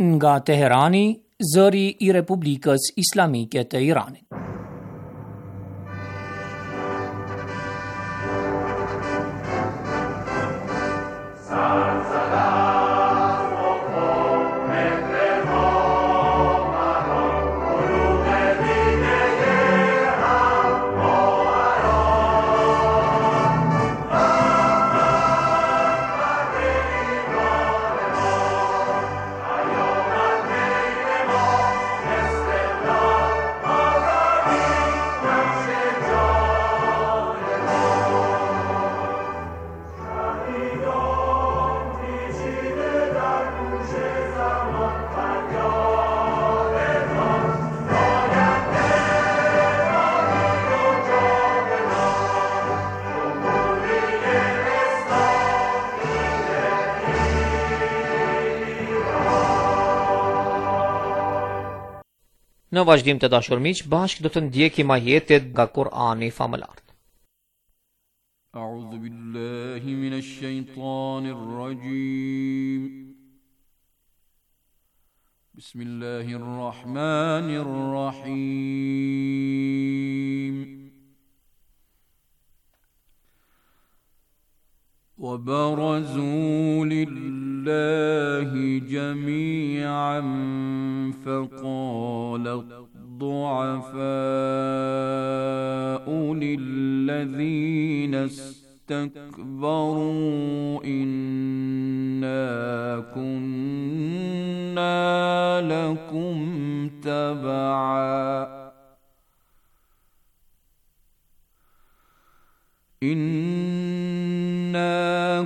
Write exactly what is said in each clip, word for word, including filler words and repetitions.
Nga Teherani, zëri I Republikës Islamike të Iranit. Në vazhdim të dashur miq, bashkë do të ndjekim ajetet nga Kur'ani famëlart. A'udhu billahi minash shaitanir rajim. Bismillahir rahmanir rahim. وبرزوا لله جميعا فقال الضعفاء للذين استكبروا إنا كنا لكم تبعا إنا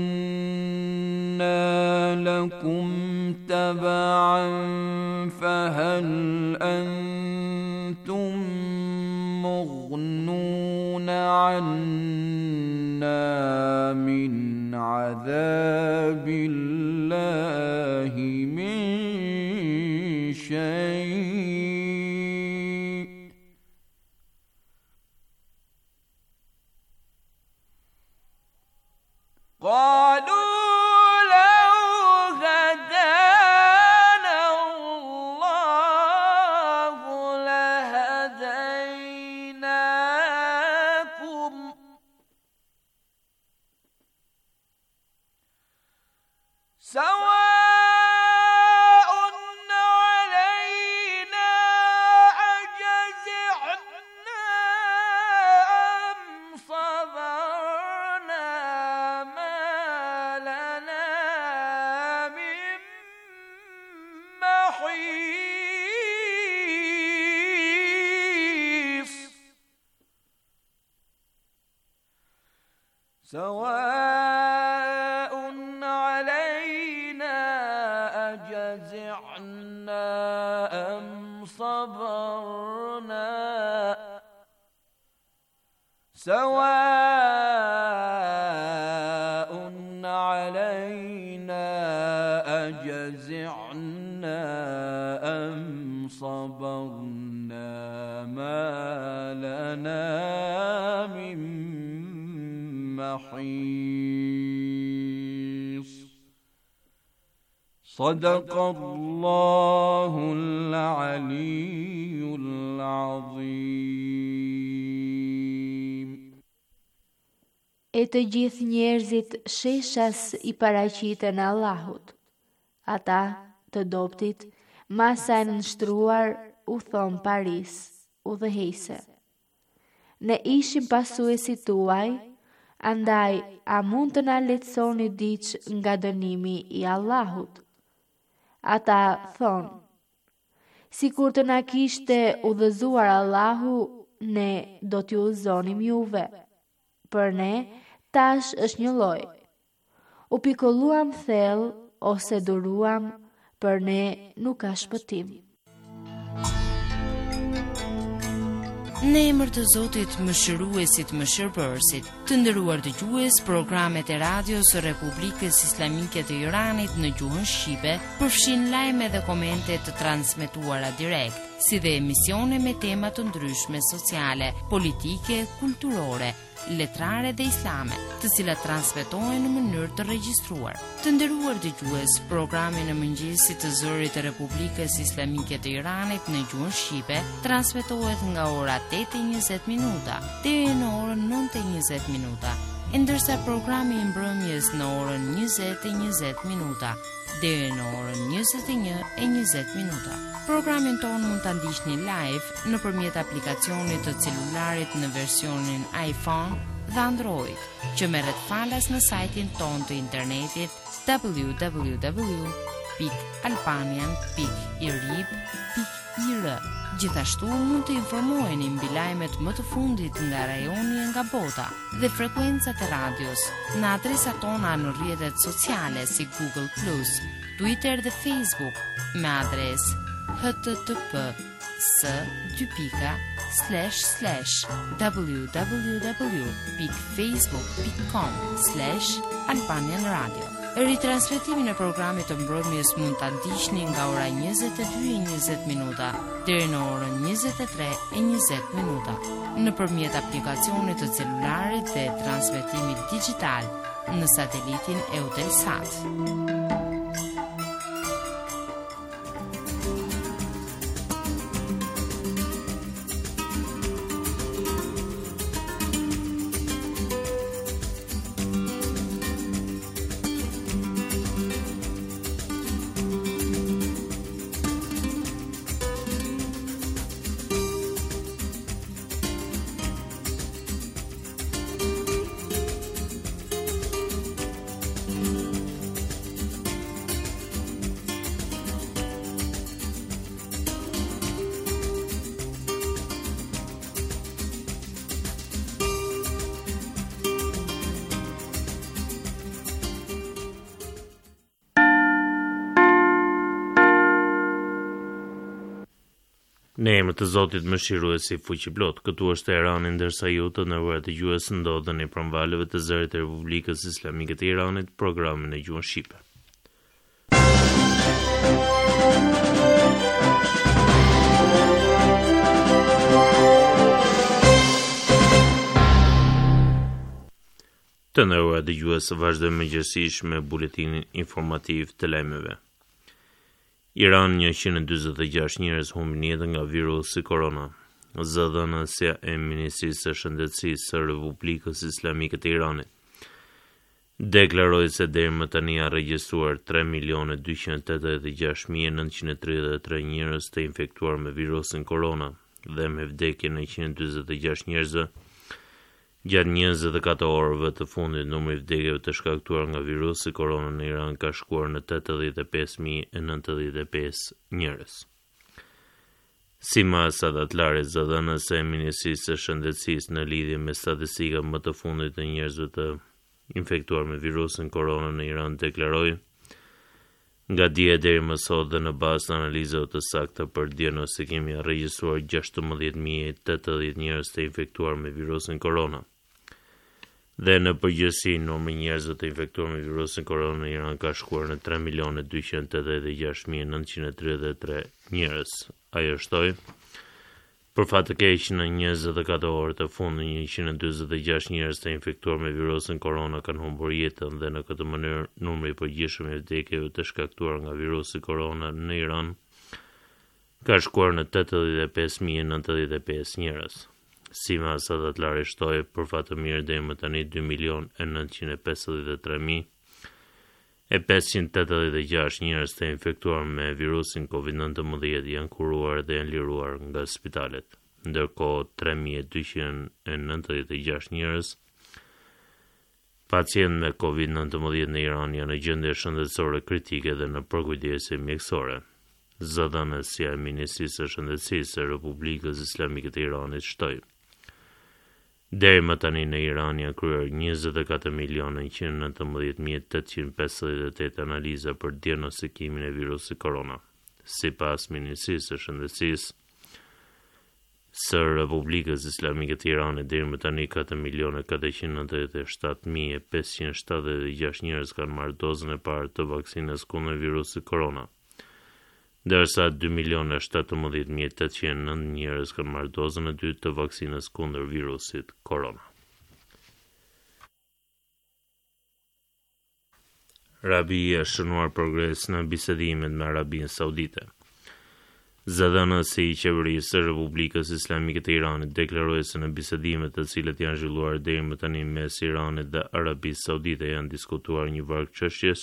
كنا لكم تبعا فهل أنتم مغنون عنا من عذاب الله من شيء قالوا سواء علينا أجزعنا أم صبرنا سواء علينا أجزعنا أم صبرنا ما لنا من محيص صدق الله العلي العظيم. E të gjithë njerëzit sheshas I paraqiten Allahut. Ata të doptit, masa e nënshtruar, u thon Paris, u dhehejse. Ne ishim pasuesit tuaj, andaj a mund të na lehtësoni diç nga dënimi I Allahut? Ata thon, sikur të na kishte udhëzuar Allahu, ne do t'ju udhëzonim juve. Për ne, tash është një lloj. U pikolluam thellë ose duruam, për ne nuk ka shpëtim. Në emër të Zotit Mëshiruesit Mëshirbërësit, të nderuar dëgjues, programet e radios së Republikës Islamike të Iranit në gjuhën shqipe përfshin lajme dhe komente të transmetuara direkt, si dhe emisione me tema të ndryshme sociale, politike, kulturore, letrare dhe islame, të cilat transmetohen në mënyrë të regjistruar. Të nderuar dëgjues, programi në mëngjesit të Zërit të Republikës Islamike të Iranit në gjuhën shqipe transmetohet nga ora tetë e njëzet minuta deri në orën nëntë e njëzet minuta, ndërsa programi i mbrëmjes në orën njëzet e njëzet minuta deri në orën njëzet e një e njëzet minuta. Programin tonë mund ta ndiqni live nëpërmjet aplikacionit të celularit në versionin iPhone dhe Android, që merret falas në sajtin tonë të internetit w w w pikë albanian pikë i r i b pikë i r. Gjithashtu mund të informoheni mbi lajmet më të fundit nga rajoni e nga bota dhe frekuencat e radios në adresat tona në rrjetet sociale si Google plus, Twitter dhe Facebook me adresë h t t p s dy pika slash slash w w w pikë facebook pikë com slash albanian radio. Ritransmetimin e programit të mbrëmjes mund ta ndiqni nga ora njëzet e dy e njëzet minuta deri në orën njëzet e tre e njëzet minuta nëpërmjet aplikacionit të celularit dhe transmetimit digjital në satelitin Eutelsat. Në emër të Zotit Mëshiruesi Fuqiplot, këtu është Irani, ndërsa ju të nderuar dëgjues ndodheni pranë valëve të Zërit të Republikës Islamike të Iranit, programin e gjuhën shqipe. Të nderuar dëgjues, vazhdojmë mëngjesisht me buletinin informativ të lajmeve. Iran njëqind e dyzet e gjashtë njerëz humbin jetën nga virusi korona. Zëdhënësja e Ministrisë së Shëndetësisë së Republikës Islamike të Iranit deklaroi se deri më tani janë regjistruar tre milionë dyqind e tetëdhjetë e gjashtë mijë e nëntëqind e tridhjetë e tre njerëz të infektuar me virusin korona dhe me vdekje në njëqind e dyzet e gjashtë njerëzve. Gjatë njëzet e katër orëve të fundit, numri i vdekjeve të shkaktuar nga virusi korona në Iran ka shkuar në tetëdhjetë e pesë mijë e nëntëdhjetë e pesë njerëz. Si masa datëlare zëdhënëse e Ministrisë së Shëndetësisë në lidhje me statistika më të fundit të njerëzve të infektuar me virusin korona në Iran deklaroi: nga dje deri më sot dhe në bazë të analizave të sakta për diagnostikim janë regjistruar gjashtëmbëdhjetë mijë e tetëdhjetë njerëz të infektuar me virusin korona. Dhe në përgjithësi, numri i njerëzve të infektuar me virusin korona në Iran ka shkuar në tre milionë dyqind e tetëdhjetë e gjashtë mijë e nëntëqind e tridhjetë e tre njerëz. Ajo shtoi: për fat të keq, në njëzet e katër orët e fundit, njëqind e dyzet e gjashtë njerëz të infektuar me virusin korona kanë humbur jetën dhe në këtë mënyrë numri i përgjithshëm i vdekjeve të shkaktuar nga virusi korona në Iran ka shkuar në tetëdhjetë e pesë mijë e nëntëdhjetë e pesë njerëz. Si masa datëlare shtoi, për fat të mirë deri më tani dy milionë e nëntëqind e pesëdhjetë e tre mijë e pesëqind e tetëdhjetë e gjashtë njerëz të infektuar me virusin kovid nineteen janë kuruar dhe janë liruar nga spitalet, ndërkohë tre mijë e dyqind e nëntëdhjetë e gjashtë njerëz pacientë me kovid nineteen në Iran janë në gjendje shëndetësore kritike dhe në përkujdesje mjekësore. Zëdhënësja e Ministrisë së Shëndetësisë së Republikës Islamike të Iranit shtoi: deri më tani në Iran janë kryer njëzet e katër milionë njëqind e nëntëmbëdhjetë mijë e tetëqind e pesëdhjetë e tetë analiza për diagnostikimin e virusit korona. Sipas Ministrisë së Shëndetësisë së Republikës Islamike të Iranit, deri më tani katër milionë katërqind e nëntëdhjetë e shtatë mijë e pesëqind e shtatëdhjetë e gjashtë njerëz kanë marrë dozën e parë të vaksinës kundër virusit korona, ndërsa dy milionë e shtatëmbëdhjetë mijë e tetëqind e nëntë njerëz kanë marrë dozën e dytë të vaksinës kundër virusit korona. Arabia është shënuar progres në bisedimet me Arabinë Saudite. Zëdhënësi i qeverisë së Republikës Islamike të Iranit deklaroi se në bisedimet të cilat janë zhvilluar deri më tani mes Iranit dhe Arabisë Saudite janë diskutuar një varg çështjes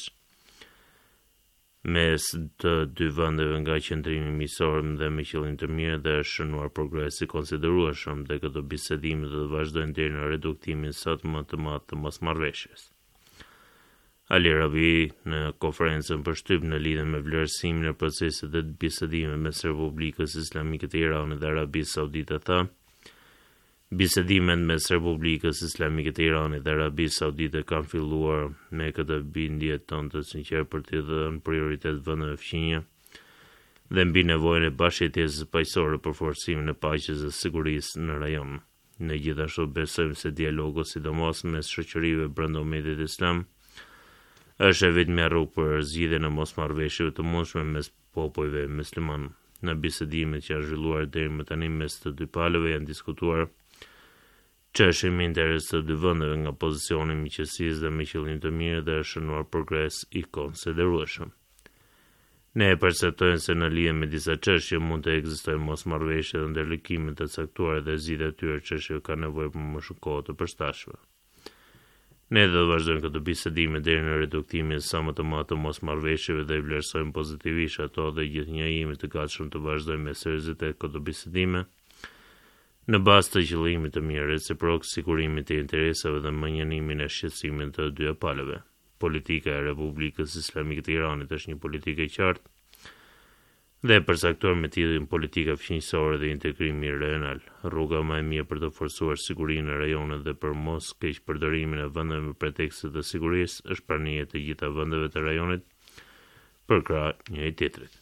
mes të dy vendeve nga qendrimi miqësor dhe me qëllim të mirë dhe është shënuar progres i konsiderueshëm dhe këto bisedime do të vazhdojnë deri në reduktimin sot më të madh të mosmarrëveshjes. Ali Rabi në konferencën për shtyp në lidhje me vlerësimin e procesit të bisedimeve mes Republikës Islamike të Iranit dhe Arabisë Saudite tha: Bisedimet mes Republikës Islamike të Iranit dhe Arabisë Saudite kanë filluar me këtë bindje tonë të sinqertë për të dhënë prioritet vendeve fqinje dhe mbi nevojën e bashkëjetesës paqësore për forcimin e paqes dhe sigurisë në rajon. Ne gjithashtu besojmë se dialogu, sidomos mes shoqërive brenda umatit islam, është e vetmja rrugë për zgjidhjen e mosmarrëveshjeve të mundshme mes popujve musliman. Në bisedimet që janë zhvilluar deri më tani mes të dy palëve janë diskutuar çështje me interes të dy vendeve nga pozicioni i miqësisë dhe me qëllim të mirë dhe është shënuar progres i konsiderueshëm. Ne e perceptojmë se në lidhje me disa çështje mund të ekzistojë mosmarrëveshje dhe ndërlëkime të caktuara dhe zgjidhja e tyre çështjeve ka nevojë për më shumë kohë të përshtatshme. Ne do të vazhdojmë këtë bisedime deri në reduktimin sa më të madh të mosmarrëveshjeve dhe vlerësojmë pozitivisht ato dhe gjithnjë jemi të gatshëm të vazhdojmë me seriozitet këto bisedime në bazë të qëllimit të mirë, reciprok, sigurimit të interesave dhe menjënimin e shqetësimit të dy palëve. Politika e Republikës Islamike të Iranit është një politikë e qartë dhe e përcaktuar me tillin politika fqinjësore dhe integrimi rajonal. Rruga më e mirë për të forcuar sigurinë në rajonet dhe për mos keq përdorimin e vendeve me pretekste të sigurisë është prania e të gjitha vendeve të rajonit përkrah njëri tjetrit.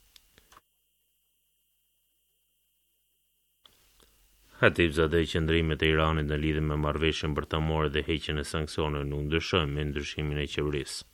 Khatibzadeh qëndrimet e Iranit në lidhje me marrëveshjen bërtamore dhe heqjen e sanksioneve nuk ndryshojnë me ndryshimin e qeverisë.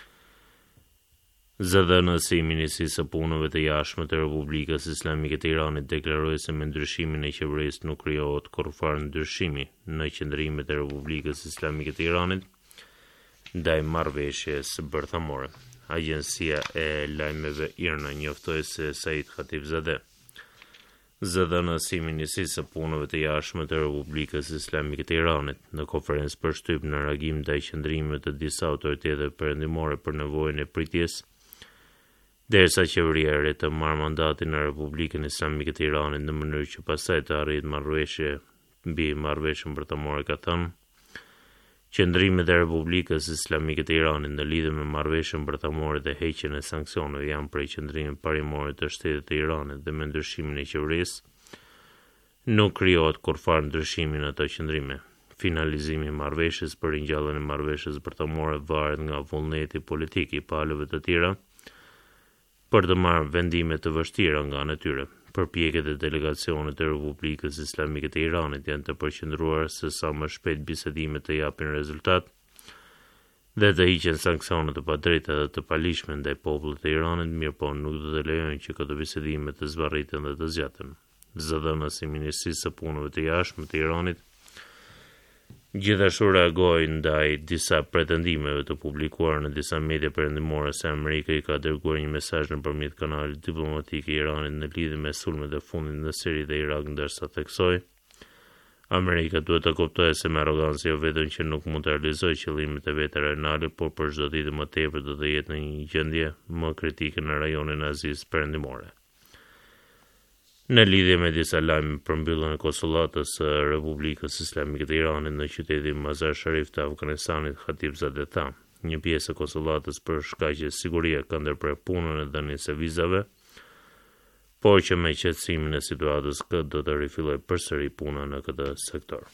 Zëdhënësi i Ministrisë së Punëve të Jashtme të Republikës Islamike të Iranit deklaroi se me ndryshimin e qeverisë nuk krijohet kurrfarë ndryshimi në qëndrimet e Republikës Islamike të Iranit ndaj marrëveshjes bërtamore. Agjencia e lajmeve IRNA njoftoi se Said Khatibzadeh, zëdhënësi i Ministrisë së Punëve të Jashtme të Republikës Islamike të Iranit, në konferencë për shtyp në reagim ndaj qëndrimeve të disa autoriteteve perëndimore për nevojën e pritjes, derisa qeveria e re të marrë mandatin në Republikën Islamike të Iranit në mënyrë që pastaj të arrijë marrëveshje mbi marrëveshjen bërtamore, ka thënë: Qëndrimet e Republikës Islamike të Iranit në lidhje me marrëveshjen bërtamore dhe heqjen e sanksioneve janë prej qëndrimeve parimore të Shtetit të Iranit dhe me ndryshimin e qeverisë nuk krijohet kurrfarë ndryshimi në ato qëndrime. Finalizimi i marrëveshjes për ringjalljen e marrëveshjes bërtamore varet nga vullneti politik i palëve të tjera për të marrë vendime të vështira nga ana e tyre. Përpjekjet e delegacionit të Republikës Islamike të Iranit janë të përqendruara se sa më shpejt bisedimet të japin rezultat dhe të hiqen sanksionet të padrejta dhe të palishme ndaj popullit të Iranit, mirëpo nuk do të lejojnë që këto bisedime të zvarriten dhe të zgjaten. Zëdhënësi i Ministrisë së Punëve të Jashtme të Iranit gjithashtu reagoi ndaj disa pretendimeve të publikuara në disa media perëndimore se Amerika i ka dërguar një mesazh nëpërmjet kanalit diplomatik i Iranit në lidhje me sulmet e fundit në Siri dhe Irak, ndërsa theksoi Amerika duhet të kuptojë se me arrogancë jo vetëm që nuk mund të realizojë qëllimet e vetë rajonale, por për çdo ditë më tepër do të jetë në një gjendje më kritike në rajonin e Azisë perëndimore. Në lidhje me disa lajme për mbylljen e konsullatës së Republikës Islamike të Iranit në qytetin Mazar Sharif të Afganistanit, Khatibzadeh tha: Një pjesë e konsullatës për shkaqe sigurie ka ndërprer punën e dhënies së vizave, por që me qetësimin e situatës këtë do të rifillojë përsëri puna në këtë sektor.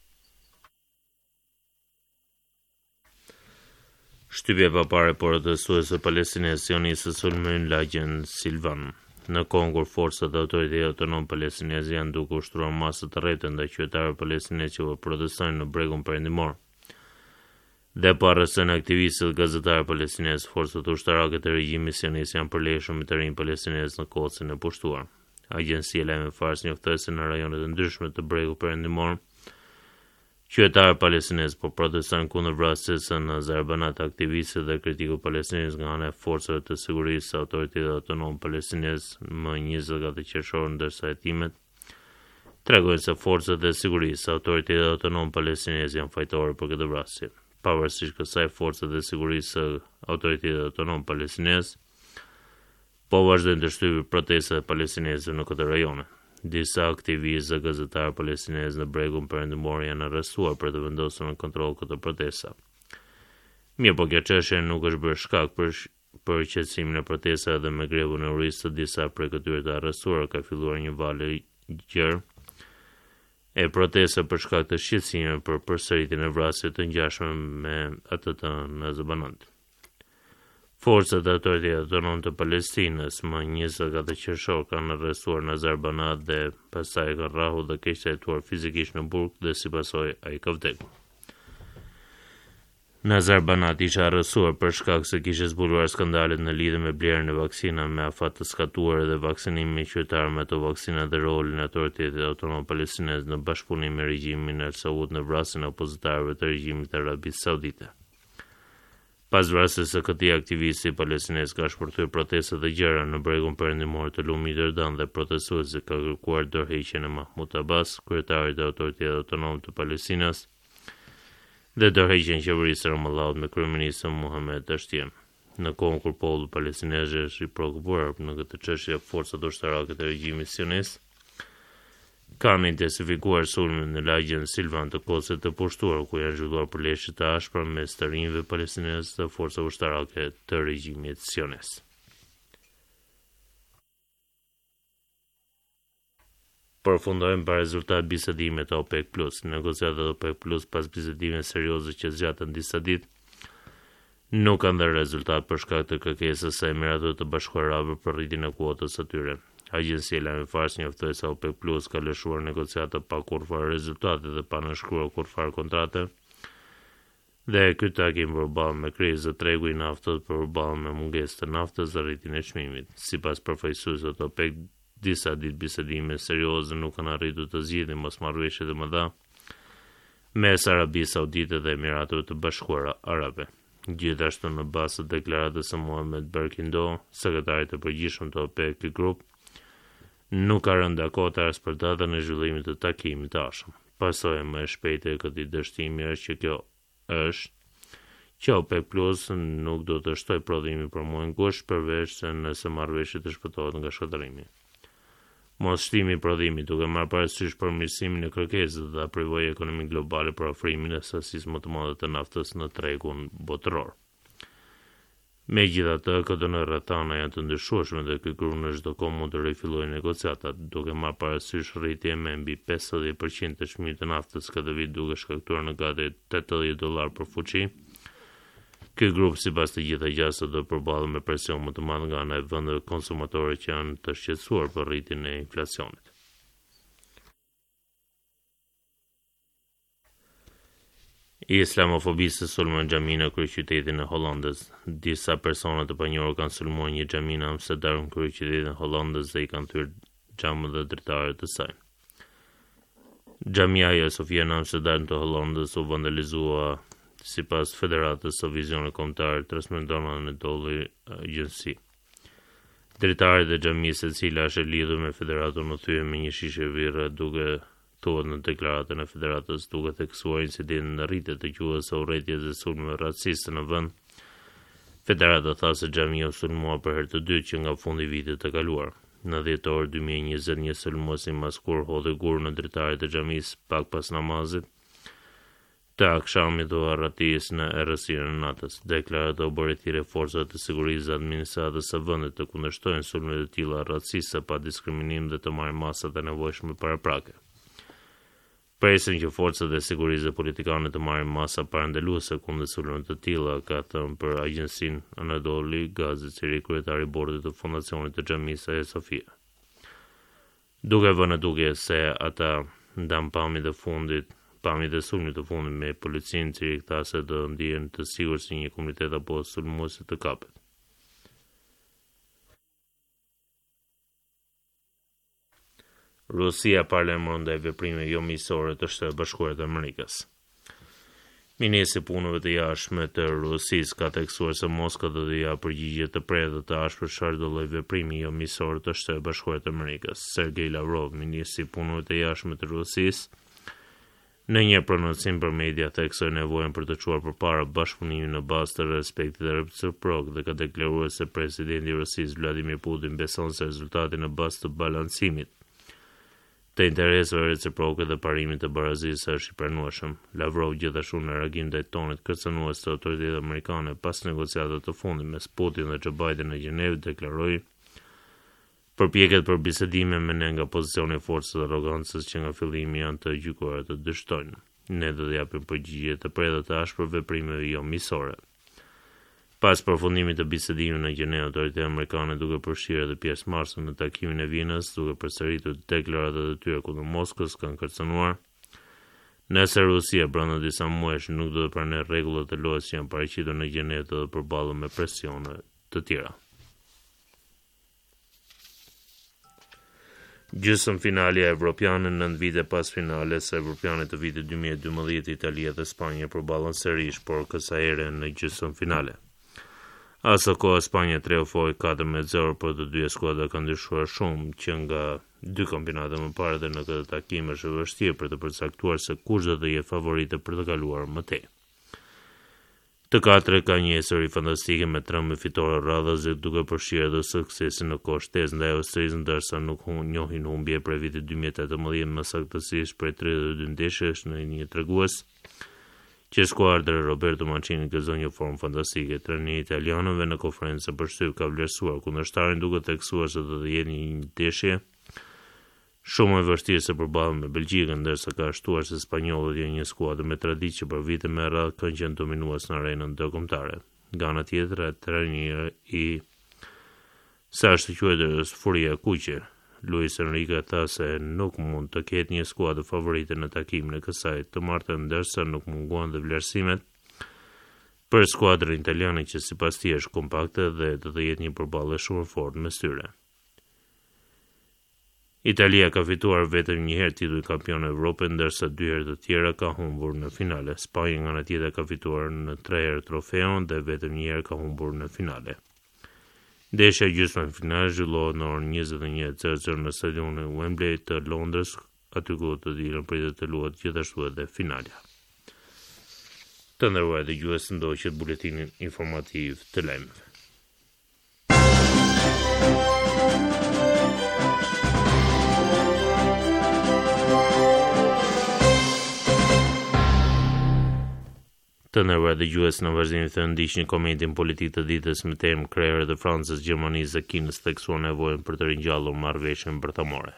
Shtypja e papare protestuese palestineze sioniste sulmojnë lagjen Silvan. Në kohën kur forcat e Autoritetit Autonom Palestinez janë duke ushtruar masë të rrethë ndaj qytetarëve palestinezë që protestojnë në bregun perëndimor dhe pa arrestojnë aktivistët dhe gazetarë palestinezë, forcat ushtarake të regjimit sionist janë përleshur me të rinj palestinezë në Kocën e pushtuar. Agjencia e lajmeve Fars njoftoi se në rajonet e ndryshme të bregut perëndimor Qytetarë palestinez po protestojnë kundër vrasjes së Nazar Banat, aktivistë dhe kritiku palestinez nga ana e forcave të sigurisë së Autoritetit Autonom Palestinez më njëzet e katërt qershor, ndërsa hetimet tregojnë se forcat e sigurisë së Autoritetit Autonom Palestinez janë fajtore për këtë vrasje. Pavarësisht kësaj, forcat e sigurisë së Autoritetit Autonom Palestinez po vazhdojnë të shtypin protestat e palestinezëve në këtë rajone. Disa aktivistë dhe gazetarë palestinezë në bregun perëndimor janë arrestuar për të vendosur në kontroll këtë protesta. Mirë, po kjo çështje nuk është bërë shkak për për qetësimin e protestave dhe me grevën e urisë të disa prej këtyre të arrestuar ka filluar një valë i gjerë e protesta për shkak të shqetësimit për përsëritjen e vrasjeve të ngjashme me atë të Nazar Banat. Forcat e Autoritetit Autonom të Palestinës më njëzet e katërt qershor kanë arrestuar Nazar Banat dhe pastaj ka rrahur dhe keq trajtuar fizikisht në burg dhe si pasojë ai ka vdekur. Nazar Banat ishte arrestuar për shkak se kishte zbuluar skandalet në lidhje me blerjen e vaksinave me afat të skatuar dhe vaksinimin e qytetarëve me ato vaksina dhe rolin e Autoritetit Autonom Palestinez në bashkëpunim me regjimin e Saud në vrasjen e opozitarëve të regjimit të Arabisë Saudite. Pas vrasjes së këtij aktivisti palestinez ka shpërthyer protesta të gjera në bregun perëndimor të lumit Jordan dhe protestuesit ka kërkuar dorëheqjen e Mahmud Abbas, kryetarit të Autoritetit Autonom të Palestinës, dhe dorëheqjen e qeverisë së Ramallahut me kryeministin Mohamed Ashtien. Në kohën kur populli palestinez është i preokupuar në këtë çështje, forcat ushtarake të regjimit sionist kanë intensifikuar sulmin në lagjen Silvan të Kosit të pushtuar, ku janë zhvilluar përleshje të ashpra mes të rinjve palestinez dhe forca ushtarake të regjimit sionist. Përfundojmë pa rezultat bisedimet e OPEC Plus. Negociatat e OPEC Plus pas bisedimeve serioze që zgjatën disa ditë nuk kanë dhënë rezultat për shkak të kërkesës së Emiratëve të Bashkuara Arabe për rritjen e kuotës së tyre. Agjencia e lajmeve Fars njoftoi se OPEC Plus ka lëshuar negociata pa kurrë rezultate dhe pa nënshkruar kurrë kontrate. Dhe ky takim përballë me krizën e tregut i naftës, përballë me mungesë të naftës dhe rritjen e çmimit. Sipas përfaqësuesve të OPEC, disa ditë bisedime serioze nuk kanë arritur të zgjidhin mosmarrëveshjet e mëdha mes Arabisë Saudite dhe Emiratëve të Bashkuara Arabe. Gjithashtu në bazë të deklaratës së Mohamed Berkindo, sekretarit të përgjithshëm të OPEC Group, nuk ka rënë dakord as për datën e zhvillimit të takimit të ardhshëm. Pasojë më e shpejtë e këtij dështimi është që kjo është që OPEC Plus nuk do të shtojë prodhimin për muajin gusht përveç se nëse marrëveshjet të shpëtohet nga shkatërrimi. Mos shtimi i prodhimit duke marrë parasysh përmirësimin e kërkesës dhe aprivojë ekonomik globale për ofrimin e sasisë më të madhe të naftës në tregun botëror. Megjithatë, këto në rrethana janë të ndryshueshme dhe ky grup në çdo kohë mund të rifillojë negociatat, duke marrë parasysh rritje me mbi pesëdhjetë përqind të çmimit të naftës këtë vit duke shkaktuar në gati tetëdhjetë dollar për fuqi. Ky grup sipas të gjitha gjasat do të përballet me presion më të madh nga ana e vendeve konsumatore që janë të shqetësuar për rritjen e inflacionit. Islamofobistë sulmojnë xhaminë në kryeqytetin e Hollandës. Disa persona të panjohur kanë sulmuar një xhami në Amsterdam, kryeqytetin e Hollandës, dhe i kanë thyer xhamët dhe dritaret të saj. Xhamia Hagia Sophia në Amsterdam të Hollandës u vandalizua sipas Federatës së Vizionit Kombëtar, transmeton Anadolu Agency. Dritaret e xhamisë, e cila është e lidhur me Federatën, u thyen me një shishe birre, duke thuhet në deklaratën e Federatës, duke theksuar incidentin në rritje të quajtur së urrëties dhe sulmeve raciste në vend. Federata tha se xhamia u sulmua për herë të dytë që nga fundi i vitit të kaluar. Në dhjetor dy mijë e njëzet, një sulmues i maskur hodhi gur në dritaret e xhamisë pak pas namazit të akşamit u arratis në errësirën e natës. Deklarata u bërë thirrje forcave të sigurisë dhe administratës së vendit të kundërshtojnë sulmet e tilla raciste pa diskriminim dhe të marrin masat e nevojshme paraprake. Presin që forcat e sigurisë dhe politikanë të marrin masa parandaluese kundër sulmeve të tilla, ka thënë për agjencinë Anadolu Gazetari kryetari i bordit të fondacionit të xhamisë Hagia Sophia. Duke vënë duke se ata ndan pamjet e fundit, pamjet e sulmit të fundit me policinë, që tha se do ndihen të sigurt si një komunitet apo sulmuesi të kapet. Rusia parlemon ndaj veprime jo miqësore të Shtetit Bashkuar të Amerikës. Ministri i Punëve të Jashtme të Rusisë ka theksuar se Moska do të japë përgjigje të prerë të ashpër çfarë do lloj veprimi jo miqësor të Shtetit Bashkuar të Amerikës. Sergej Lavrov, ministri i Punëve të Jashtme të Rusisë, në një prononcim për media theksoi nevojën për të çuar përpara bashkëpunimin në bazë të respektit dhe reciprok dhe ka deklaruar se presidenti i Rusisë Vladimir Putin beson se rezultati në bazë të balancimit të interesave reciproke dhe parimit të barazisë është i pranueshëm. Lavrov gjithashtu në reagim ndaj tonit kërcënues të autoritetet amerikane pas negociatave të fundit mes Putin dhe Joe Biden në Gjenevë deklaroi përpjekjet për bisedime me ne nga pozicioni i forcës dhe arrogancës që nga fillimi janë të gjykuara të dështojnë. Ne do të japim përgjigje të prerë të ashpër veprimeve jo miqësore. Pas përfundimit të bisedimit në Gjenevë, autoritetet amerikane duke përfshirë edhe pjesëmarrësën në takimin e Vienës, duke përsëritur deklaratat e tyre kundër Moskës, kanë kërcënuar nëse Rusia brenda disa muajsh nuk do të pranojë rregullat e lojës që janë paraqitur në Gjenevë të përballet me presione të tjera. Gjysmë finalja evropiane nëntë vite pas finales evropiane të vitit dy mijë e dymbëdhjetë, Italia dhe Spanja përballen sërish, por kësaj ere në gjysmë finale. Asa kohë Spanja triumfoi katër me zero, por të dyja skuadrat kanë ndryshuar shumë që nga dy kampionate më parë dhe në këtë takim është e vështirë për të përcaktuar se kush do të jetë favorite për të kaluar më tej. Të katërt ka një histori fantastike me trembë fitore radhës duke përfshirë edhe suksesin në kohë shtesë ndaj Austrisë, ndërsa nuk njohin humbje prej vitit dy mijë e tetëmbëdhjetë më saktësisht prej tridhjetë e dy ndeshjesh në një tregues që skuadra Roberto Mancini gëzon një formë fantastike. Treni italianëve në konferencën për shtyp ka vlerësuar kundërshtarin duke theksuar se do të jetë një ndeshje shumë e vështirë se përballën me Belgjikën, ndërsa ka shtuar se spanjollët janë një skuadër me traditë që për vite me radhë kanë qenë dominues në arenën ndërkombëtare. Nga ana tjetër, treni i sa është quajtur Furia Kuqe, Luis Enrique tha se nuk mund të ketë një skuadër favorite në takimin e kësaj të martën, ndërsa nuk munguan dhe vlerësimet për skuadrën italiane që sipas tij është kompakte dhe do të jetë një përballje shumë e fortë mes tyre. Italia ka fituar vetëm një herë titull kampion e Evropës, ndërsa dy herë të tjera ka humbur në finale. Spanja nga ana tjetër ka fituar në tre herë trofeun dhe vetëm një herë ka humbur në finale. Ndeshja gjysmë finale zhvillohet në orën njëzet e një e zero në stadionin Wembley të Londrës, aty ku të dilën pritet të luhet gjithashtu edhe finalja. Të nderuar dëgjues, ndoqët buletinin informativ të lajmeve. Të nderuar dëgjues, në vazhdim të ndiqni komentin politik të ditës me temë krerët e Francës, Gjermanisë dhe Kinës theksuar nevojën për të ringjallur marrëveshjen bërthamore.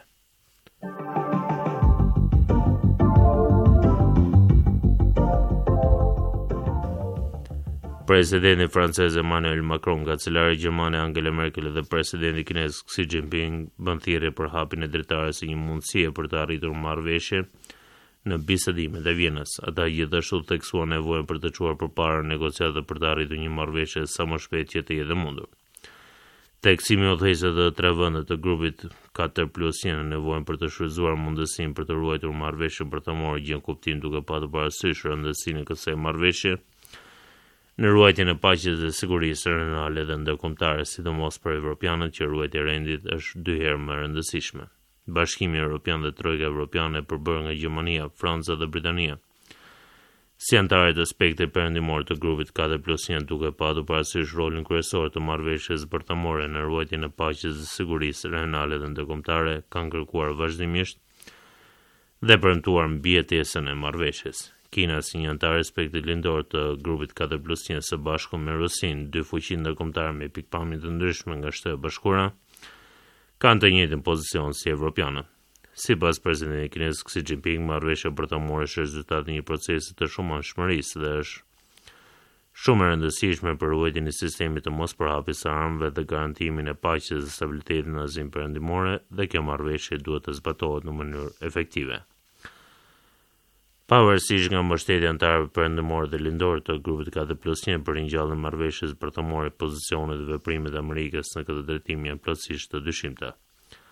Presidenti francez Emmanuel Macron, kancelare gjermane Angela Merkel dhe presidenti kinez Xi Jinping bën thirrje për hapjen e dritares si një mundësie për të arritur marrëveshje në bisedimet e Vienës. Ata gjithashtu theksuan nevojën për të çuar përpara negociatave për të arritur një marrëveshje sa më shpejt që të jetë e mundur. Theksimi udhëheqëse të tre vendet të grupit katër plus një në nevojën për të shfrytzuar mundësinë për të ruajtur marrëveshjen bërthamore gjen kuptim duke patur parasysh rëndësinë e kësaj marrëveshje në ruajtjen e paqes dhe sigurisë rajonale dhe ndërkombëtare, sidomos për evropianët që ruajtja e rendit është dy herë më e rëndësishme. Bashkimi Evropian dhe Trojka Evropiane përbërë nga Gjermania, Franca dhe Britania si anëtarë të spektrit perëndimor të grupit katër plus një, duke patur parasysh rolin kryesor të marrëveshjes bërthamore në ruajtjen e paqes dhe sigurisë rajonale dhe ndërkombëtare, kanë kërkuar vazhdimisht dhe premtuar mbijetesën e marrëveshjes. Kina si një anëtar e spektrit lindor të grupit katër plus një së bashku me Rusinë, dy fuqi ndërkombëtare me pikpamje të ndryshme nga Shtetet e Bashkuara, kanë të njëjtin pozicion si evropianët. Sipas presidentit kinez Xi Jinping, marrëveshja bërthamore është rezultati i një procesi të shumëanshmërisë dhe është shumë e rëndësishme për ruajtjen e sistemit të mospërhapjes së armëve dhe garantimin e paqes dhe stabilitetit në Azinë Perëndimore, dhe kjo marrëveshje duhet të zbatohet në mënyrë efektive. Pavarësisht nga mbështetja e anëtarëve perëndimor dhe lindor të grupit katër plus një për ringjalljen e marrëveshjes bërthamore, pozicionet dhe veprimet e Amerikës në këtë drejtim janë plotësisht të dyshimta.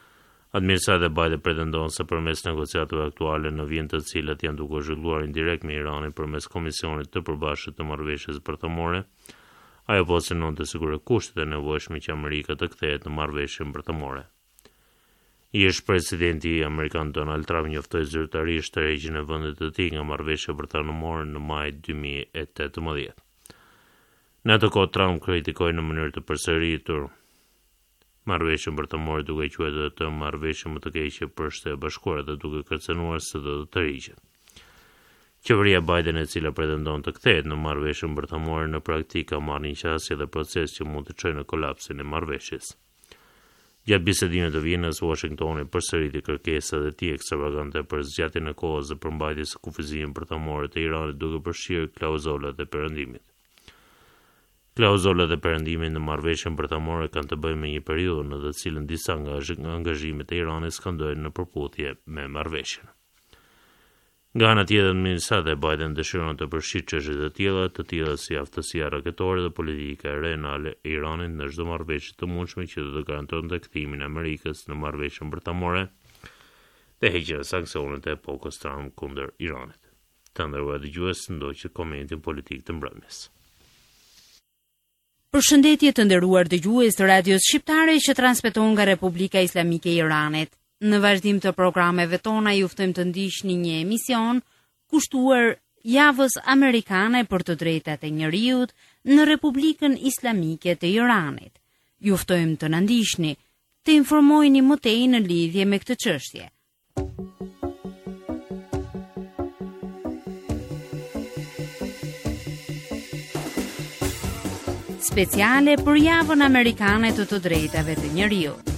Administrata e Biden pretendon se përmes negociatave aktuale në vijim të cilat janë duke zhvilluar indirekt me Iranin përmes Komisionit të Përbashkët të Marrëveshjes Bërthamore, ajo po synon të sigurojë kushtet e nevojshme që Amerika të kthehet në marrëveshjen bërthamore. Ish presidenti amerikan Donald Trump njoftoi zyrtarisht tërheqjen e vendit të tij nga marrëveshja bërthamore në maj dy mijë e tetëmbëdhjetë. Në atë kohë Trump kritikoi në mënyrë të përsëritur marrëveshjen bërthamore duke quajtur të marrëveshje më të keqe për Shtetet e Bashkuara dhe duke kërcënuar se do të tërhiqet. Qeveria Biden, e cila pretendon të kthehet në marrëveshjen bërthamore, në praktikë ka marrë një qasje dhe proces që mund të çojë në kolapsin e marrëveshjes. Gjatë bisedimit të Vienës, Washingtoni përsëriti kërkesat e tij ekstravagante për zgjatjen e kohës dhe përmbajtjes së kufizimit bërthamore të Iranit duke përfshirë klauzolat e perëndimit. Klauzolat e perëndimit në marrëveshjen bërthamore kanë të bëjnë me një periudhë në të cilën disa nga angazhimet e Iranit skandojnë në përputhje me marrëveshjen. Nga ana tjetër, administrata e Biden dëshiron të përfshijë çështje të tilla, të tilla si aftësia raketore dhe politika e renale e Iranit në çdo marrëveshje të mundshme që do të garantonte kthimin e Amerikës në marrëveshjen bërthamore dhe heqjen e sanksioneve të epokës Trump kundër Iranit. Të nderuar dëgjues, ndoqët komentin politik të mbrëmjes. Përshëndetje të nderuar dëgjues të Radios Shqiptare që transmeton nga Republika Islamike e Iranit. Në vazhdim të programeve tona ju ftojmë të ndiqni një emision kushtuar javës amerikane për të drejtat e njerëzit në Republikën Islamike të Iranit. Ju ftojmë të na ndiqni, të informoheni më tej në lidhje me këtë çështje. Speciale për javën amerikane të të drejtave të njerëzit.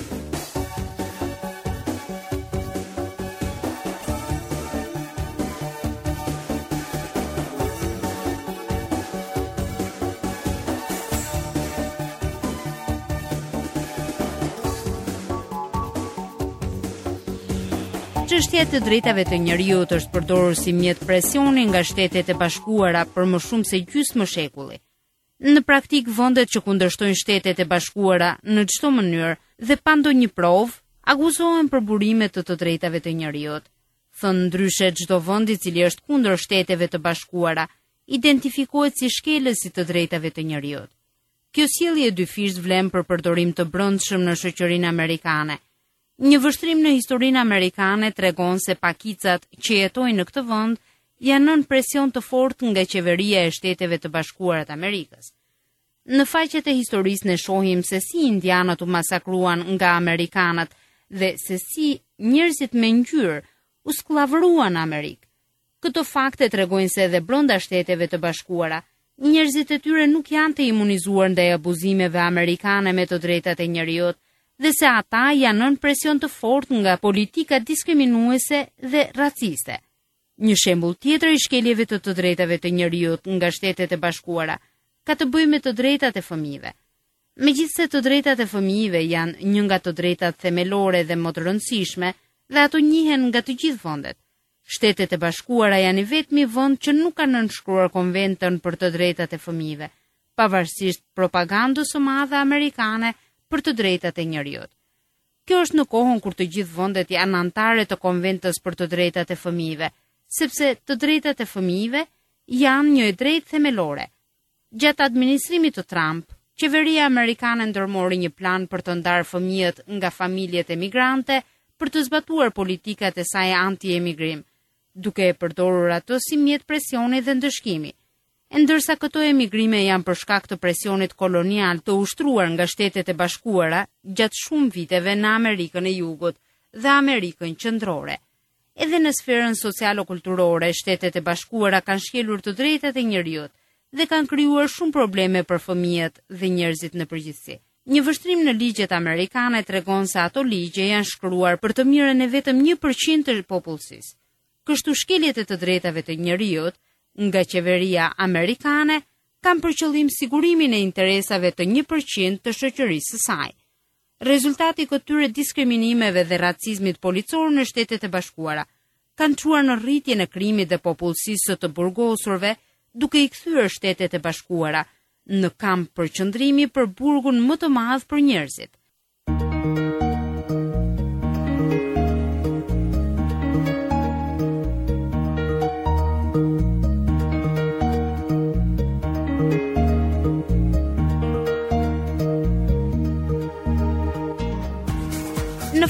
Çështja e të drejtave të njerëzit është përdorur si mjet presioni nga Shtetet e Bashkuara për më shumë se gjysmë shekulli. Në praktik, vendet që kundërshtojnë Shtetet e Bashkuara në çdo mënyrë dhe pa ndonjë provë, akuzohen për burime të të drejtave të njerëzit. Thënë ndryshe, çdo vend i cili është kundër Shteteve të Bashkuara identifikohet si shkelës i të drejtave të njerëzit. Kjo sjellje e dyfisht vlen për përdorim të brendshëm në shoqërinë amerikane. Një vështrim në historinë amerikane tregon se pakicat që jetojnë në këtë vend janë nën presion të fortë nga qeveria e Shteteve të Bashkuara të Amerikës. Në faqet e historisë ne shohim se si indianët u masakruan nga amerikanët dhe se si njerëzit me ngjyrë u skllavëruan në Amerikë. Këto fakte tregojnë se edhe brenda Shteteve të Bashkuara, njerëzit e tyre nuk janë të imunizuar ndaj abuzimeve amerikane me të drejtat e njerëzit, dhe se ata janë nën presion të fortë nga politika diskriminuese dhe raciste. Një shembull tjetër i shkeljeve të të drejtave të njerëzit nga Shtetet e Bashkuara ka të bëjë me të drejtat e fëmijëve. Megjithse të drejtat e fëmijëve janë një nga të drejtat themelore dhe më të rëndësishme dhe ato njihen nga të gjithë vendet, Shtetet e Bashkuara janë i vetmi vend që nuk ka nënshkruar konventën për të drejtat e fëmijëve, pavarësisht propagandës së madhe amerikane për të drejtat e njerëzit. Kjo është në kohën kur të gjithë vendet janë anëtare të konventës për të drejtat e fëmijëve, sepse të drejtat e fëmijëve janë një drejtë themelore. Gjatë administrimit të Trump, qeveria amerikane ndërmori një plan për të ndarë fëmijët nga familjet emigrante për të zbatuar politikat e saj anti-emigrim, duke e përdorur ato si mjet presioni dhe ndëshkimi. E ndërsa këto emigrime janë për shkak të presionit kolonial të ushtruar nga Shtetet e Bashkuara gjatë shumë viteve në Amerikën e Jugut dhe Amerikën Qendrore. Edhe në sferën socialo-kulturore, Shtetet e Bashkuara kanë shkelur të drejtat e njerëzit dhe kanë krijuar shumë probleme për fëmijët dhe njerëzit në përgjithësi. Një vështrim në ligjet amerikane tregon se ato ligje janë shkruar për të mirën e vetëm një përqind të popullsisë. Kështu shkeljet e të drejtave të njerëzit nga qeveria amerikane kanë për qëllim sigurimin e interesave të një përqind të shoqërisë së saj. Rezultati këtyre diskriminimeve dhe racizmit policor në Shtetet e Bashkuara kanë çuar në rritjen e krimit dhe popullsisë së të burgosurve, duke i kthyer Shtetet e Bashkuara në kamp përqendrimi për burgun më të madh për njerëzit.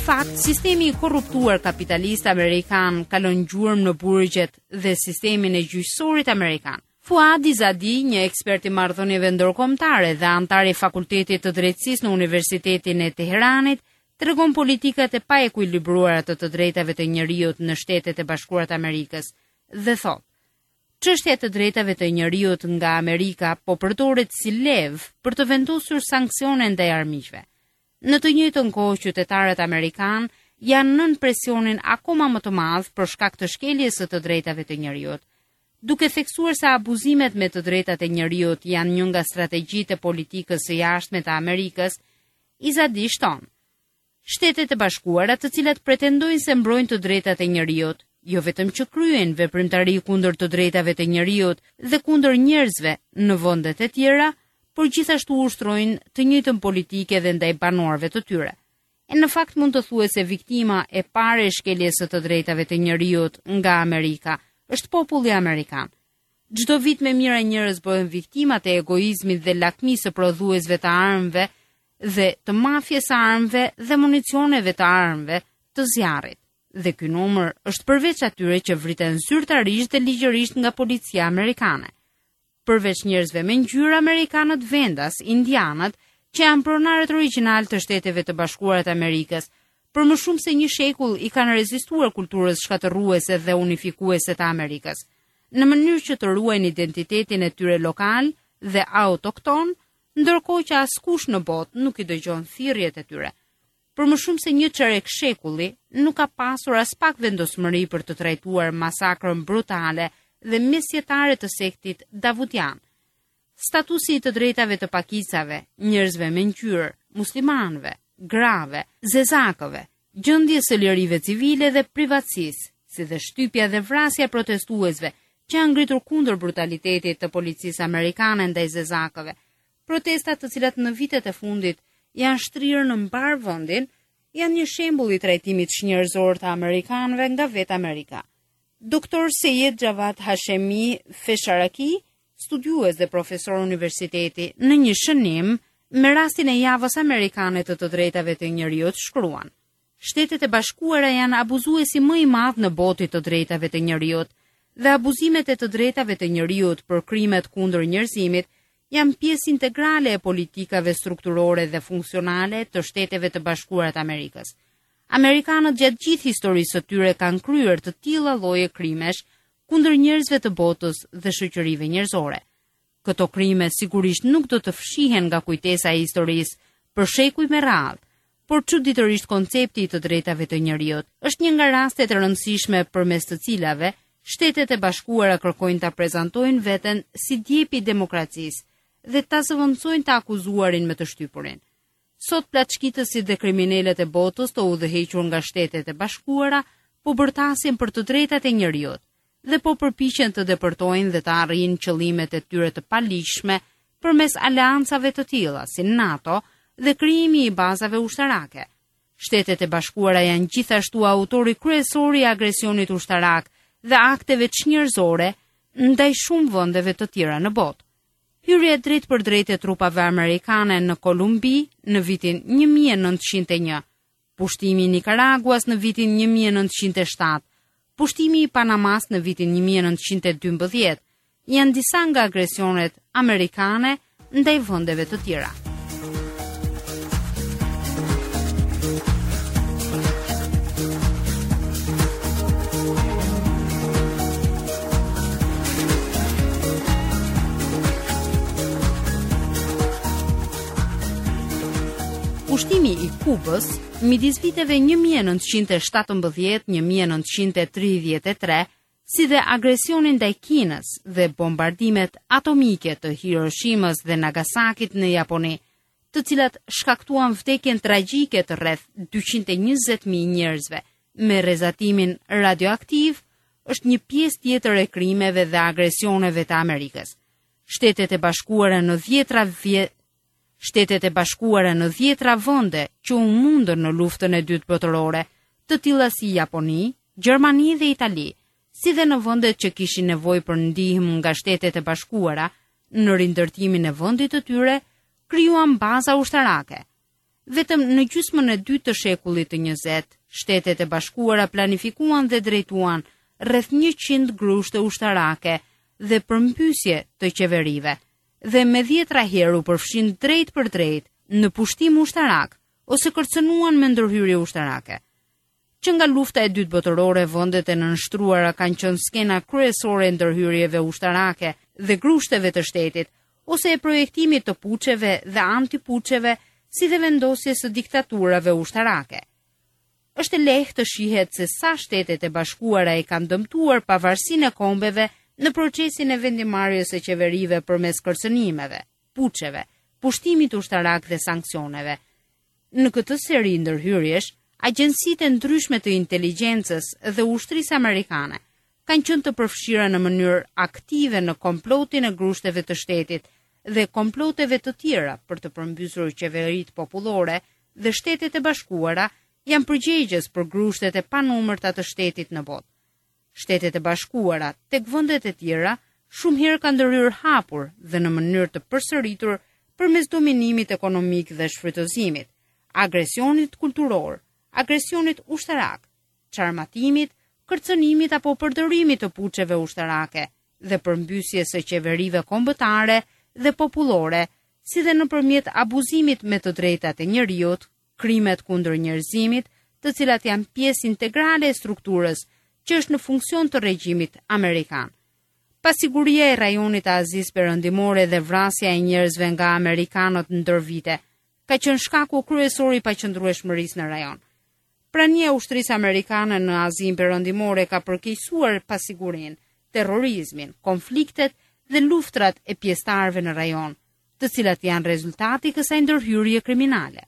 fakt, sistemi i korruptuar kapitalist amerikan kalon gjurmë në burgjet dhe sistemin e gjyqësorit amerikan. Fuad Izadi, një ekspert i marrëdhënieve ndërkombëtare dhe antar i Fakultetit të Drejtësisë në Universitetin e Teheranit, tregon politikat e paekuilibruara të të drejtave të njerëzit në Shtetet e Bashkuara të Amerikës dhe thotë: çështja e të drejtave të njerëzit nga Amerika po përdoret si levë për të vendosur sanksione ndaj armiqve. Në të njëjtën kohë, qytetarët amerikan janë nën presionin akoma më të madh për shkak të shkeljes së të drejtave të njerëzit. Duke theksuar se abuzimet me të drejtat e njerëzit janë një nga strategjitë e politikës së jashtme të Amerikës, Izadi shton: Shtetet e Bashkuara, të cilat pretendojnë se mbrojnë të drejtat e njerëzit, jo vetëm që kryejnë veprimtari kundër të drejtave të njerëzit dhe kundër njerëzve në vendet e tjera, por gjithashtu ushtrojnë të njëjtën politike dhe ndaj banorëve të tyre. E në fakt mund të thuhet se viktima e parë e shkeljes së të drejtave të njerëzit nga Amerika është populli amerikan. Çdo vit me mira njerëz bëhen viktimat e egoizmit dhe lakmisë së prodhuesve të armëve dhe të mafjes së armëve dhe municioneve të armëve të zjarrit. Dhe ky numër është përveç atyre që vriten zyrtarisht dhe ligjërisht nga policia amerikane. Përveç njerëzve me ngjyrë, amerikanët vendas, indianët, që janë pronarët origjinal të Shteteve të Bashkuara të Amerikës, për më shumë se një shekull i kanë rezistuar kulturës shkatërruese dhe unifikuese të Amerikës, në mënyrë që të ruajnë identitetin e tyre lokal dhe autokton, ndërkohë që askush në botë nuk i dëgjon thirrjet e tyre. Për më shumë se një çerek shekulli, nuk ka pasur as pak vendosmëri për të trajtuar masakrën brutale dhe mesjetare të sektit davudian. Statusi i të drejtave të pakicave, njerëzve me ngjyrë, muslimanëve, grave, zezakëve, gjendjes së lirive civile dhe privatësisë, si dhe shtypja dhe vrasja protestuesve që janë ngritur kundër brutalitetit të policisë amerikane ndaj zezakëve, protestat të cilat në vitet e fundit janë shtrirë në mbar vendin, janë një shembull i trajtimit shnjërzor të amerikanëve nga vetë Amerika. Doktor Seyed Javad Hashemi Fesharaki, studiues dhe profesor universiteti, në një shënim me rastin e javës amerikane të të drejtave të njerëzit shkruan: Shtetet e Bashkuara janë abuzuesi më i madh në botë të drejtave të njerëzit dhe abuzimet e të drejtave të njerëzit për krimet kundër njerëzimit janë pjesë integrale e politikave strukturore dhe funksionale të Shteteve të Bashkuara të Amerikës. Amerikanët gjatë gjithë historisë së tyre kanë kryer të tilla lloje krimesh kundër njerëzve të botës dhe shoqërive njerëzore. Këto krime sigurisht nuk do të fshihen nga kujtesa e historisë për shekuj me radhë, por çuditërisht koncepti i të drejtave të njerëzit është një nga rastet e rëndësishme përmes të cilave Shtetet e Bashkuara kërkojnë ta prezantojnë veten si djepi i demokracisë dhe ta zëvendësojnë të akuzuarin me të shtypurin. Sot plaçkitësit dhe kriminalët e botës të udhëhequr nga Shtetet e Bashkuara po bërtasin për të drejtat e njerëzit dhe po përpiqen të depërtojnë dhe të arrijnë qëllimet e tyre të paligjshme përmes aleancave të tilla si NATO dhe krijimi i bazave ushtarake. Shtetet e Bashkuara janë gjithashtu autori kryesor i agresionit ushtarak dhe akteve çnjerëzore ndaj shumë vendeve të tjera në botë. Hyrja drejt për drejt e trupave amerikane në Kolumbi në vitin një mijë e nëntëqind e një, pushtimi i Nikaraguas në vitin një mijë e nëntëqind e shtatë, pushtimi i Panamas në vitin një mijë e nëntëqind e dymbëdhjetë, janë disa nga agresionet amerikane ndaj vendeve të tjera. Pushtimi i Kubës midis viteve një mijë e nëntëqind e shtatëmbëdhjetë - një mijë e nëntëqind e tridhjetë e tre, si dhe agresionin ndaj Kinës dhe bombardimet atomike të Hiroshimës dhe Nagasakit në Japoni, të cilat shkaktuan vdekjen tragjike të rreth dyqind e njëzet mijë njerëzve me rrezatimin radioaktiv, është një pjesë tjetër e krimeve dhe agresioneve të Amerikës. Shtetet e Bashkuara në dhjetra vjet Shtetet e Bashkuara në dhjetra vende që u mundën në luftën e dytë botërore, të tilla si Japoni, Gjermani dhe Itali, si dhe në vendet që kishin nevojë për ndihmë nga Shtetet e Bashkuara në rindërtimin e vendit të tyre, krijuan baza ushtarake. Vetëm në gjysmën e dytë të shekullit të njëzet, Shtetet e Bashkuara planifikuan dhe drejtuan rreth njëqind grushte ushtarake dhe përmbysje të qeverive, dhe me dhjetra herë u përfshin drejt për drejt në pushtim ushtarak ose kërcënuan me ndërhyrje ushtarake. Që nga lufta e dytë botërore, vendet e nënshtruara kanë qenë skena kryesore e ndërhyrjeve ushtarake dhe grushteve të shtetit, ose e projektimit të puçeve dhe antipuçeve, si dhe vendosjes së diktaturave ushtarake. Është e lehtë të shihet se sa Shtetet e Bashkuara e kanë dëmtuar pavarësinë e kombeve në procesin e vendimarrjes së qeverive përmes kërcënimeve, puçeve, pushtimit ushtarak dhe sanksioneve. Në këtë seri ndërhyrjesh, agjencitë e ndryshme të inteligjencës dhe ushtrisë amerikane kanë qenë të përfshira në mënyrë aktive në komplotin e grushteve të shtetit dhe komploteve të tjera për të përmbysur qeveritë popullore, dhe Shtetet e Bashkuara janë përgjegjës për grushtet e panumërta të shtetit në botë. Shtetet e Bashkuara tek vendet e tjera shumë herë kanë ndërhyrë hapur dhe në mënyrë të përsëritur përmes dominimit ekonomik dhe shfrytëzimit, agresionit kulturor, agresionit ushtarak, çarmatimit, kërcënimit apo përdorimit të puçeve ushtarake dhe përmbysjes së qeverive kombëtare dhe popullore, si dhe nëpërmjet abuzimit me të drejtat e njerëzit, krimet kundër njerëzimit, të cilat janë pjesë integrale e strukturës që është në funksion të regjimit amerikan. Pasiguria e rajonit të Azisë Perëndimore dhe vrasja e njerëzve nga amerikanët ndër vite ka qenë shkaku kryesor i paqëndrueshmërisë në rajon. Prania e ushtrisë amerikane në Azinë Perëndimore ka përkeqësuar pasigurinë, terrorizmin, konfliktet dhe luftrat e pjesëtarëve në rajon, të cilat janë rezultati i kësaj ndërhyrje kriminale.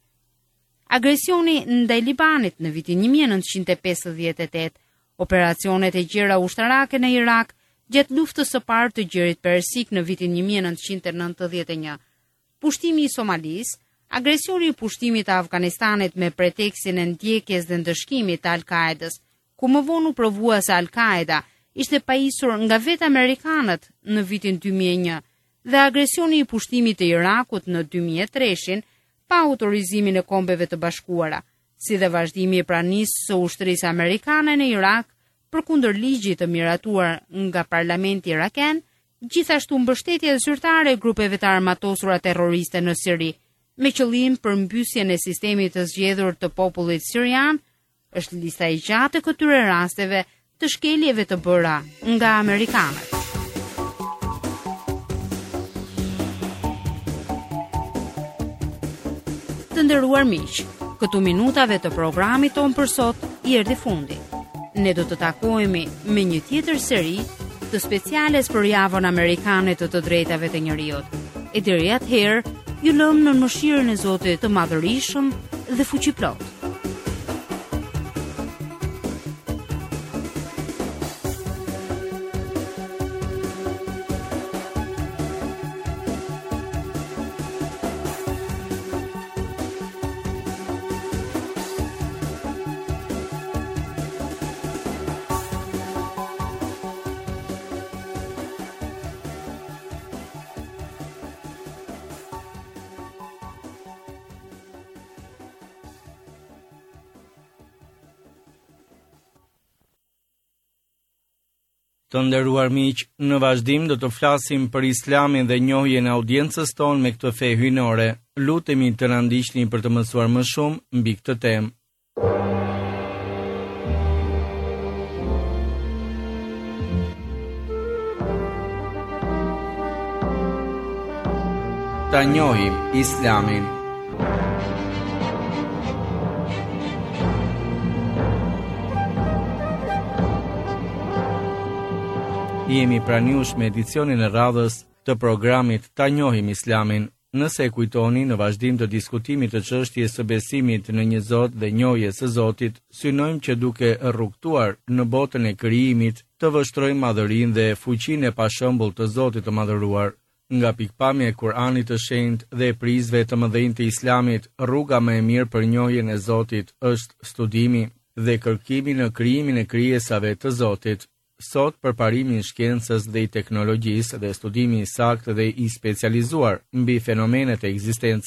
Agresioni ndaj Libanit në vitin një mijë e nëntëqind e pesëdhjetë e tetë, operacionet e gjera ushtarake në Irak gjatë luftës së parë të gjerit persik në vitin një mijë e nëntëqind e nëntëdhjetë e një, pushtimi i Somalis, agresioni i pushtimit të Afganistanit me pretekstin e ndjekjes dhe ndëshkimit të Al-Qaedës, ku më vonë u provua se Al-Qaeda ishte pajisur nga vetë amerikanët në vitin dy mijë e një, dhe agresioni i pushtimit të Irakut në dy mijë e tre pa autorizimin e Kombeve të Bashkuara, si dhe vazhdimi i pranisë së ushtrisë amerikane në Irak përkundër ligjit të miratuar nga parlamenti iraken, gjithashtu mbështetja zyrtare e grupeve të armatosura terroriste në Siri, me qëllim për mbysjen e sistemit të zgjedhur të popullit sirian, është lista e gjatë e këtyre rasteve të shkeljeve të bëra nga amerikanët. Të nderuar miq, këtu minutave të programit ton për sot i erdhi fundi. Ne do të takohemi me një tjetër seri të speciales për javën amerikane të të drejtave të njerëzit. E deri atëherë, ju lëm në mëshirën e Zotit të Madhërisëm dhe Fuqiplot. Të nderuar miq, në vazhdim do të flasim për Islamin dhe njohjen e audiencës tonë me këtë fe hyjnore. Lutemi të na ndiqni për të mësuar më shumë mbi këtë temë. Ta njohim Islamin. Jemi pranuar me edicionin e radhës të programit Ta njohim Islamin. Nëse e kujtoni, në vazhdim të diskutimit të çështjes së besimit në një Zot dhe njohjes së Zotit, synojmë që duke rrugtuar në botën e krijimit, të vështrojmë madhërinë dhe fuqinë e pashembull të Zotit të madhëruar. Nga pikpamja e Kuranit të shenjtë dhe e prizve të mëdhenj të Islamit, rruga më e mirë për njohjen e Zotit është studimi dhe kërkimi në krijimin e krijesave të Zotit. Sot, për parimin e shkencës dhe i teknologjisë dhe studimi i saktë dhe i specializuar mbi fenomenet e ekzistencës,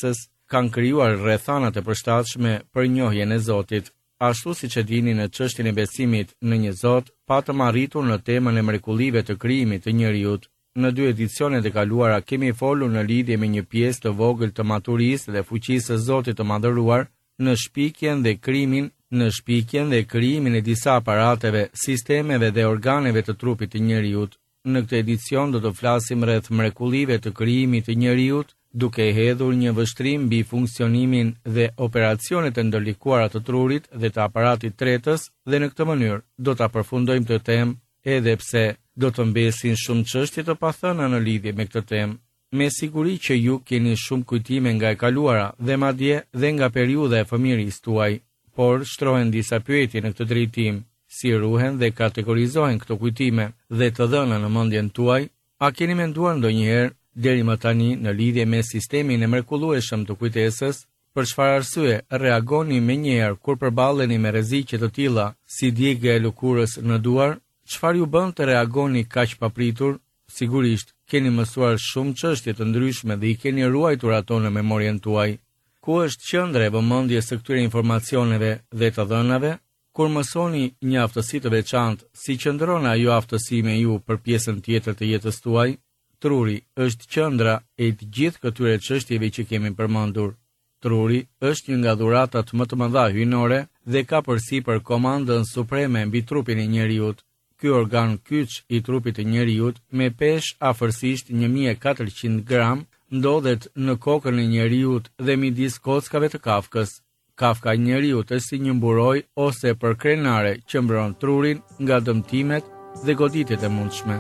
kanë krijuar rrethanat e përshtatshme për njohjen e Zotit. Ashtu siç e dini, në çështjen e besimit në një Zot, patëm arritur në temën e mrekullive të krijimit të njerëzit. Në dy edicionet e kaluara kemi folur në lidhje me një pjesë të vogël të maturisë dhe fuqisë së Zotit të Madhëruar në shpikjen dhe krijimin, në shpikjen dhe krijimin e disa aparateve, sistemeve dhe organeve të trupit të njerëzit. Në këtë edicion do të flasim rreth mrekullive të krijimit të njerëzit, duke hedhur një vështrim mbi funksionimin dhe operacionet e ndërlikuara të trurit dhe të aparatit tretës, dhe në këtë mënyrë do ta përfundojmë këtë temë, edhe pse do të mbesin shumë çështje të pathëna në lidhje me këtë temë. Me siguri që ju keni shumë kujtime nga e kaluara dhe madje dhe nga periudha e fëmijërisë tuaj, por shtrohen disa pyetje në këtë drejtim: si ruhen dhe kategorizohen këto kujtime dhe të dhëna në mendjen tuaj? A keni menduar ndonjëherë deri më tani në lidhje me sistemin e mrekullueshëm të kujtesës? Për çfarë arsye reagoni menjëherë kur përballeni me rreziqe të tilla si djegja e lëkurës në duar? Çfarë ju bën të reagoni kaq papritur? Sigurisht keni mësuar shumë çështje të ndryshme dhe i keni ruajtur ato në memorien tuaj. Ku është qendra e vëmendjes së këtyre informacioneve dhe të dhënave? Kur mësoni një aftësi të veçantë, si qëndron ajo aftësi me ju për pjesën tjetër të jetës tuaj? Truri është qendra e të gjithë këtyre çështjeve që kemi përmendur. Truri është një nga dhuratat më të mëdha hyjnore dhe ka përsipër komandën supreme mbi trupin e njeriut. Ky organ kyç i trupit të njeriut, me peshë afërsisht një mijë e katërqind gram, ndodhet në kokën e njeriut dhe midis kockave të kafkës. Kafka e njeriut është si një mburoj ose përkrenare që mbron trurin nga dëmtimet dhe goditjet e mundshme.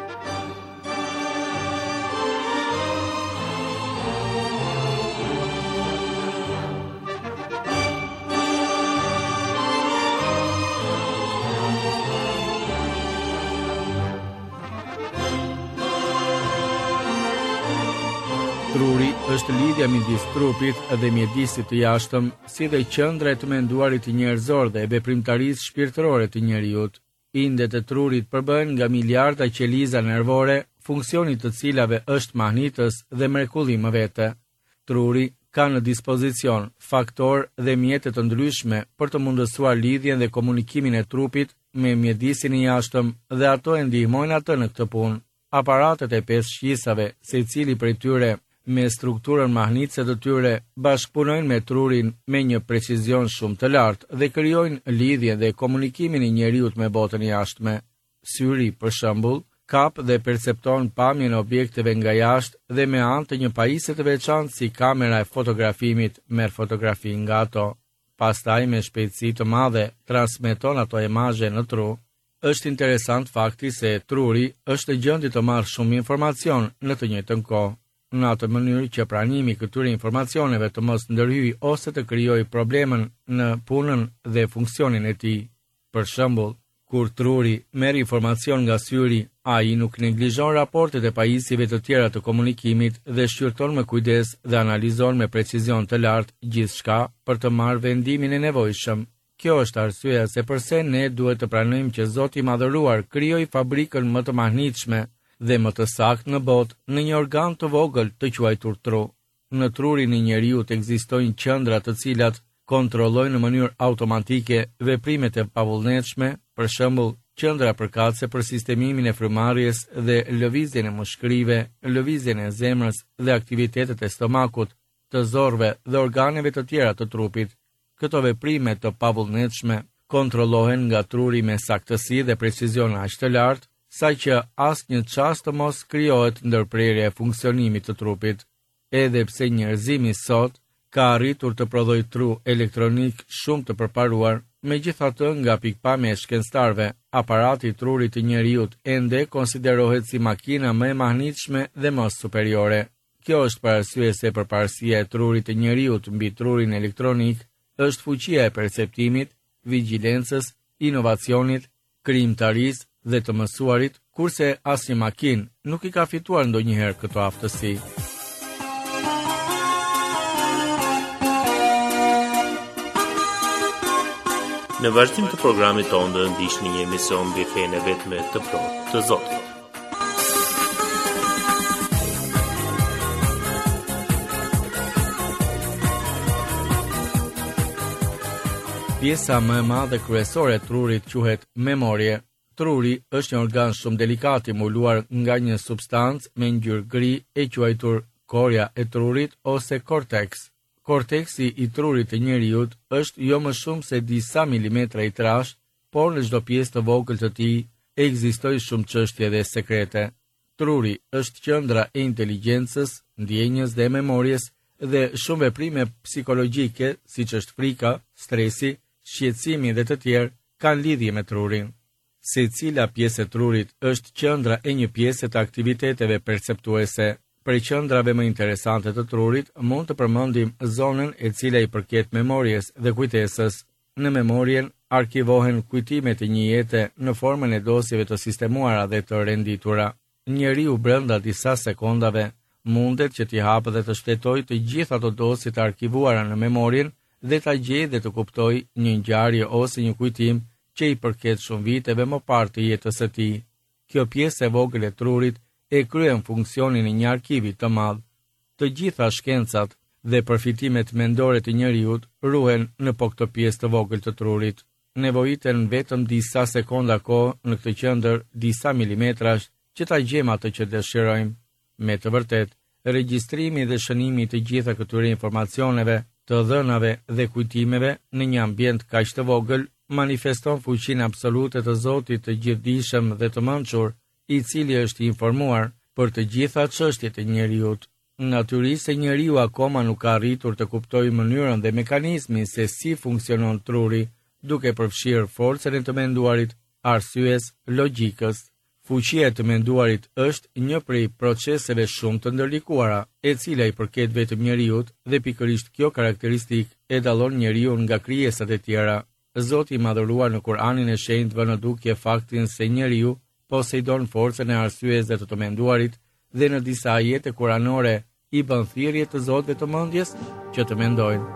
Truri është lidhja midis trupit dhe mjedisit të jashtëm, si dhe qendra e të menduarit të njerëzor dhe e veprimtarisë shpirtërore të njeriut. Indet e trurit përbëhen nga miliarda qeliza nervore, funksioni të cilave është mahnitës dhe mrekulli më vete. Truri ka në dispozicion faktor dhe mjete të ndryshme për të mundësuar lidhjen dhe komunikimin e trupit me mjedisin e jashtëm, dhe ato e ndihmojnë atë në këtë punë. Aparatet e pesë shqisave, secili prej tyre me strukturën mahnitëse të tyre, bashkëpunojnë me trurin me një precizion shumë të lartë dhe krijojnë lidhje dhe komunikimin e njeriut me botën e jashtme. Syri, për shembull, kap dhe percepton pamjen e objekteve nga jashtë dhe me anë të një pajisje të veçantë si kamera e fotografimit merr fotografi nga ato. Pastaj me shpejtësi të madhe transmeton ato imazhe në tru. Është interesant fakti se truri është në gjendje të marrë shumë informacion në të njëjtën kohë, në atë mënyrë që pranimi këtyre informacioneve të mos ndërhyjë ose të krijojë problemën në punën dhe funksionin e tij. Për shembull, kur truri merr informacion nga syri, ai nuk neglizhon raportet e pajisjeve të tjera të komunikimit dhe shqyrton me kujdes dhe analizon me precizion të lartë gjithçka për të marrë vendimin e nevojshëm. Kjo është arsyeja se pse ne duhet të pranojmë që Zoti i Madhëruar krijoi fabrikën më të mahnitshme dhe më të saktë në botë në një organ të vogël të quajtur tru. Në trurin e njeriut ekzistojnë qendra të cilat kontrollojnë në mënyrë automatike veprimet e pavullnetshme, për shembull, qendra përkatëse për sistemimin e frymarrjes dhe lëvizjen e mushkërive, lëvizjen e zemrës dhe aktivitetet e stomakut, të zorrve dhe organeve të tjera të trupit. Këto veprime të pavullnetshme kontrollohen nga truri me saktësi dhe precizion aq të lartë, sa që asnjë çast të mos krijohet ndërprerje e funksionimit të trupit. Edhe pse njerëzimi sot ka arritur të prodhojë tru elektronik shumë të përparuar, megjithatë nga pikpamja e shkencëtarëve, aparati i trurit të njeriut ende konsiderohet si makina më e mahnitshme dhe më superiore. Kjo është për arsye se përparësia e trurit të njeriut mbi trurin elektronik është fuqia e perceptimit, vigjilencës, inovacionit, krijimtarisë dhe të mësuarit, kurse asnjë makinë nuk i ka fituar ndonjëherë këto aftësi. Në vazhdim të programit tonë do ndiqni një emision mbi fenë vetme të plotë të Zotit. Pjesa më e madhe kryesore e trurit quhet memorie. Truri është një organ shumë delikat i mbuluar nga një substancë me ngjyrë gri e quajtur korja e trurit ose korteks. Korteksi i trurit të njeriut është jo më shumë se disa milimetra i trash, por në çdo pjesë të vogël të tij ekzistojnë shumë çështje dhe sekrete. Truri është qendra e inteligjencës, ndjenjës dhe memorjes dhe shumë veprime psikologjike, siç është frika, stresi, shqetësimi dhe të tjerë, kanë lidhje me trurin. Secila pjesë e trurit është qendra e një pjese të aktiviteteve perceptuese. Për qendrave më interesante të trurit, mund të përmendim zonën e cila i përket memorjes dhe kujtesës. Në memorien arkivohen kujtimet e një jete në formën e dosjeve të sistemuara dhe të renditura. Njeriu brenda disa sekondave mundet që t'i hapë dhe të shtetojë të gjitha ato dosje të arkivuara në memorien dhe ta gjejë dhe të kuptojë një ngjarje ose një kujtim që i përket shumë viteve më parë të jetës së tij. Kjo pjesë e vogël e trurit e kryen funksionin e një arkivi të madh. Të gjitha shkencat dhe përfitimet mendore të njeriut ruhen në po këtë pjesë të vogël të trurit. Nevojiten vetëm disa sekonda kohë në këtë qendër, disa milimetrash, që ta gjejmë atë që dëshirojmë. Me të vërtet, regjistrimi dhe shënimi të gjitha këtyre informacioneve, të dhënave dhe kujtimeve në një ambient kaq të vogël manifeston fuqinë absolute të Zotit të gjithdijshëm dhe të mençur, i cili është i informuar për të gjitha çështjet e njeriut. Natyrisht se njeriu akoma nuk ka arritur të kuptojë mënyrën dhe mekanizmin se si funksionon truri, duke përfshirë forcën e të menduarit, arsyes, logjikës. Fuqia e të menduarit është një prej proceseve shumë të ndërlikuara, e cila i përket vetëm njeriut dhe pikërisht kjo karakteristik e dallon njeriun nga krijesat e tjera. Zoti i madhëruar në Kur'anin e Shenjtë vën në dukje faktin se njeriu poseidon forcën e arsyes dhe të të menduarit dhe në disa ajete kuranore i bën thirrje të zotëve të mendjes që të mendojnë.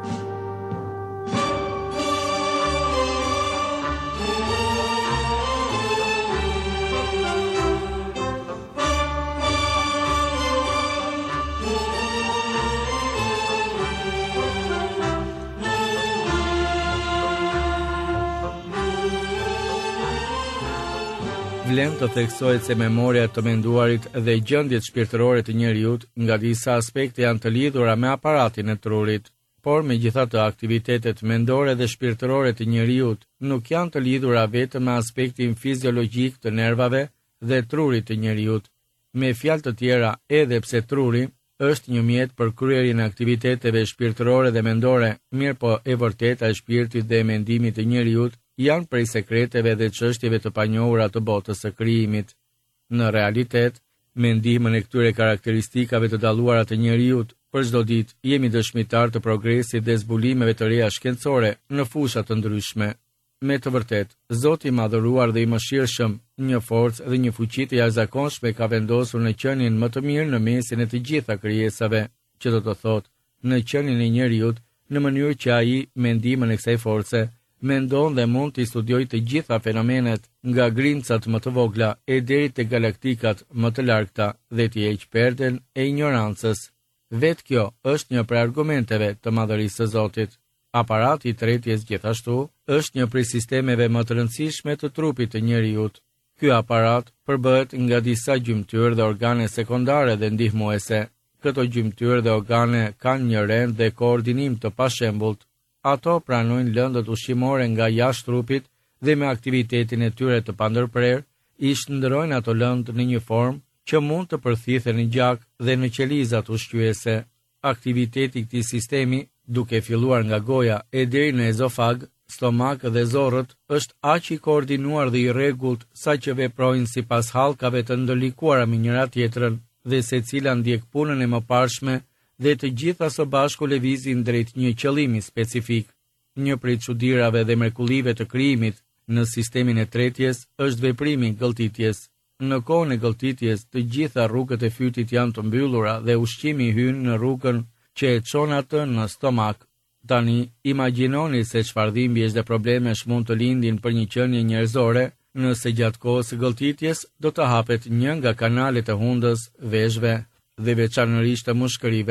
Vlen të theksohet se memoria të menduarit dhe gjendjet shpirtërore të njeriut nga disa aspekte janë të lidhura me aparatin e trurit, por megjithatë aktivitetet mendore dhe shpirtërore të njeriut nuk janë të lidhura vetëm me aspektin fiziologjik të nervave dhe trurit të njeriut. Me fjalë të tjera, edhe pse truri është një mjet për kryerjen e aktiviteteve shpirtërore dhe mendore, mirë po e vërteta e shpirtit dhe e mendimit të njeriut janë prej sekreteve dhe çështjeve të panjohura të botës së krijimit. Në realitet, me ndihmën e këtyre karakteristikave të dalluara të njeriut, për çdo ditë jemi dëshmitar të progresit dhe zbulimeve të reja shkencore në fusha të ndryshme. Me të vërtet, Zoti i madhëruar dhe i mëshirshëm, një forcë dhe një fuqi të jashtëzakonshme ka vendosur në qenien më të mirë në mesin e të gjitha krijesave, që do të thotë, në qenien e njeriut, në mënyrë që ai me ndihmën e kësaj force mendon dhe mund të studiojë të gjitha fenomenet nga grincat më të vogla e deri te galaktikat më të largëta dhe t'i heq perden e ignorancës. Vetë kjo është një prej argumenteve të madhërisë së Zotit. Aparati i tretjes gjithashtu është një prej sistemeve më të rëndësishme të trupit të njeriut. Ky aparat përbëhet nga disa gjymtyrë dhe organe sekondare dhe ndihmuese. Këto gjymtyrë dhe organe kanë një rend dhe koordinim të pashembullt. Ato pranojnë lëndët ushqimore nga jashtë trupit dhe me aktivitetin e tyre të pandërprer, i shndërojnë ato lëndë në një formë që mund të përthithen në gjak dhe në qelizat ushqyese. Aktiviteti i këtij sistemi, duke filluar nga goja e deri në ezofag, stomak dhe zorrët, është aq i koordinuar dhe i rregullt saqë veprojnë sipas hallkave të ndërlikuara me njëra tjetrën dhe secila ndjek punën e mëparshme dhe të gjitha së bashku lëvizin drejt një qëllimi specifik. Një prej çuditërave dhe mrekullive të krijimit në sistemin e tretjes është veprimi i gëlltitjes. Në kohën e gëlltitjes, të gjitha rrugët e fytit janë të mbyllura dhe ushqimi hyn në rrugën që e çon atë në stomak. Tani, imagjinoni se çfarë dhimbjesh dhe problemesh mund të lindin për një qenie njerëzore nëse gjatë kohës së gëlltitjes do të hapet një nga kanalet e hundës, veshëve dhe veçanërisht të mushkërive.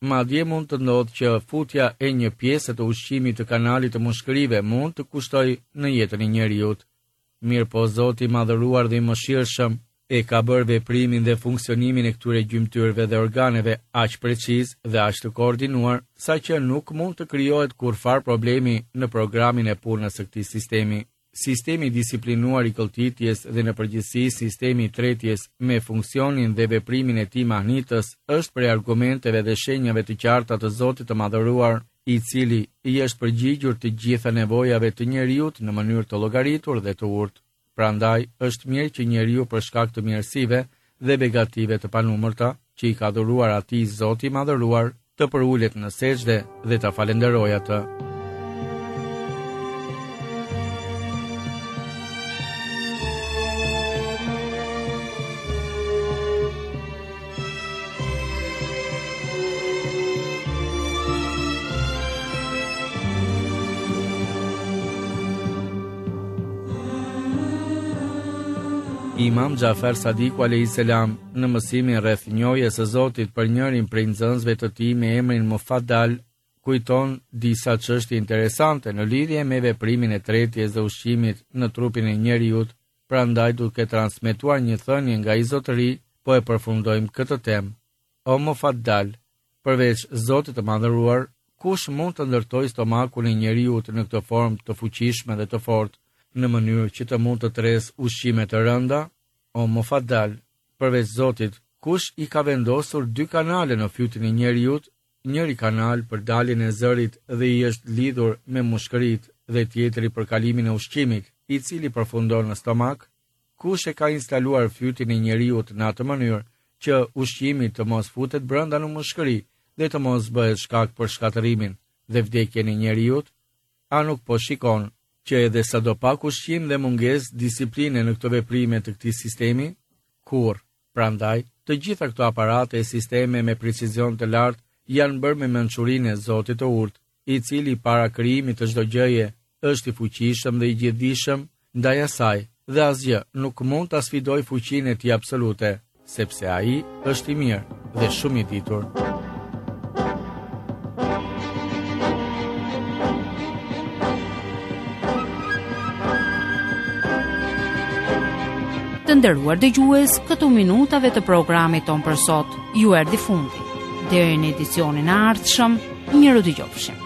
madje mund të ndodhë që futja e një pjesë të ushqimit të kanalit të mushkërive mund të kushtoj në jetën e njeriut. Mirë po Zoti i madhëruar dhe i mëshirshëm e ka bërë veprimin dhe funksionimin e këtyre gjymtyrëve dhe organeve aq preciz dhe aq të koordinuar, saqë nuk mund të krijohet kurfar problemi në programin e punës së këtij sistemi. Sistemi disiplinuar i këlltitjes dhe në përgjithësi sistemi i tretjes me funksionin dhe veprimin e tij mahnitës është prej argumenteve dhe shenjave të qarta të Zotit të madhëruar, i cili i është përgjigjur të gjitha nevojave të njeriut në mënyrë të llogaritur dhe të urtë. Prandaj është mirë që njeriu për shkak të mirësive dhe begative të panumërta që i ka dhuruar atij Zoti i madhëruar, të përulet në sejdë dhe ta falenderojë atë. Imam Xhafer Sadiku alayhis salam në mësimin rreth njohjes së Zotit për njërin prej nxënësve të tij me emrin Mufaddal kujton disa çështje interesante në lidhje me veprimin e tretjes dhe ushqimit në trupin e njeriut, prandaj duke transmetuar një thënie nga i Zotëri, po e përfundojmë këtë temë. O Mufaddal, përveç Zotit të madhëruar, kush mund të ndërtojë stomakun e njeriut në këtë formë të fuqishme dhe të fortë, në mënyrë që të mund të tresë ushqime të rënda? O Mufaddal, përveç Zotit, kush i ka vendosur dy kanale në fytyn e njeriut, njëri kanal për daljen e zërit dhe i është lidhur me mushkërit dhe tjetri për kalimin e ushqimit, i cili përfundon në stomak? Kush e ka instaluar fytyn e njeriut në atë mënyrë që ushqimi të mos futet brenda në mushkëri dhe të mos bëhet shkak për shkatërimin dhe vdekjen e njeriut? A nuk po shikon që edhe sa do pak ushqim dhe munges disipline në këto veprime të këtij sistemi? Kur, prandaj, të gjitha këto aparate e sisteme me precizion të lartë janë bërë me mençurinë e Zotit të urtë, i cili para krijimit të çdo gjëje është i fuqishëm dhe i gjithdijshëm ndaj asaj, dhe asgjë nuk mund ta sfidojë fuqinë e tij absolute, sepse ai është i mirë dhe shumë i ditur. Të nderuar dëgjues, këtu minutave të programit ton për sot ju erdhi fundi. Deri në edicionin e ardhshëm, miru dëgjofshim.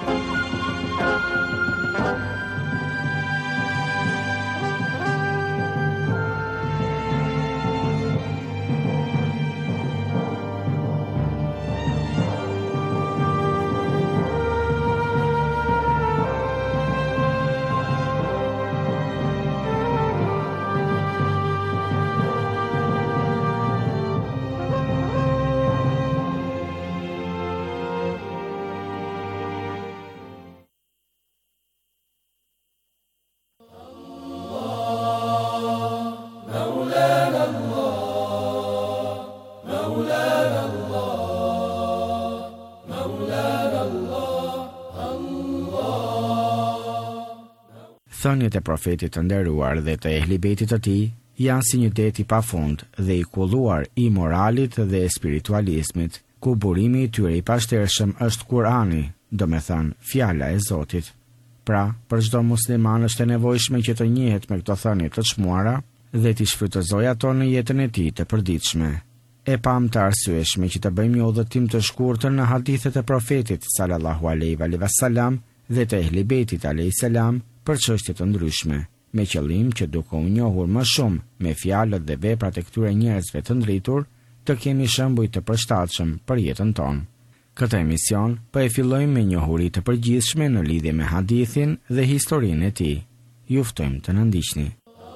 Thënjet e profetit të nderuar dhe të ehlibetit të tij janë si një det i pafund dhe i kulluar i moralit dhe spiritualizmit, ku burimi i tyre i pashtershëm është Kurani, do me thënë fjala e Zotit. Pra, për çdo musliman është e nevojshme që të njihet me këto thënie të çmuara dhe t'i shfrytëzojë ato në jetën e tij të përditshme. E pam të arsyeshme që të bëjmë një udhëtim të shkurtër në hadithet e profetit sallallahu alaihi wasallam dhe të ehlibetit alaihi salam për çështje të ndryshme, me qëllim që duke u njohur më shumë me fjalët dhe veprat e këtyre njerëzve të ndritur, të kemi shembuj të përshtatshëm për jetën tonë. Këtë emision po e fillojmë me njohuri të përgjithshme në lidhje me hadithin dhe historinë e tij. Ju ftojmë të na ndiqni.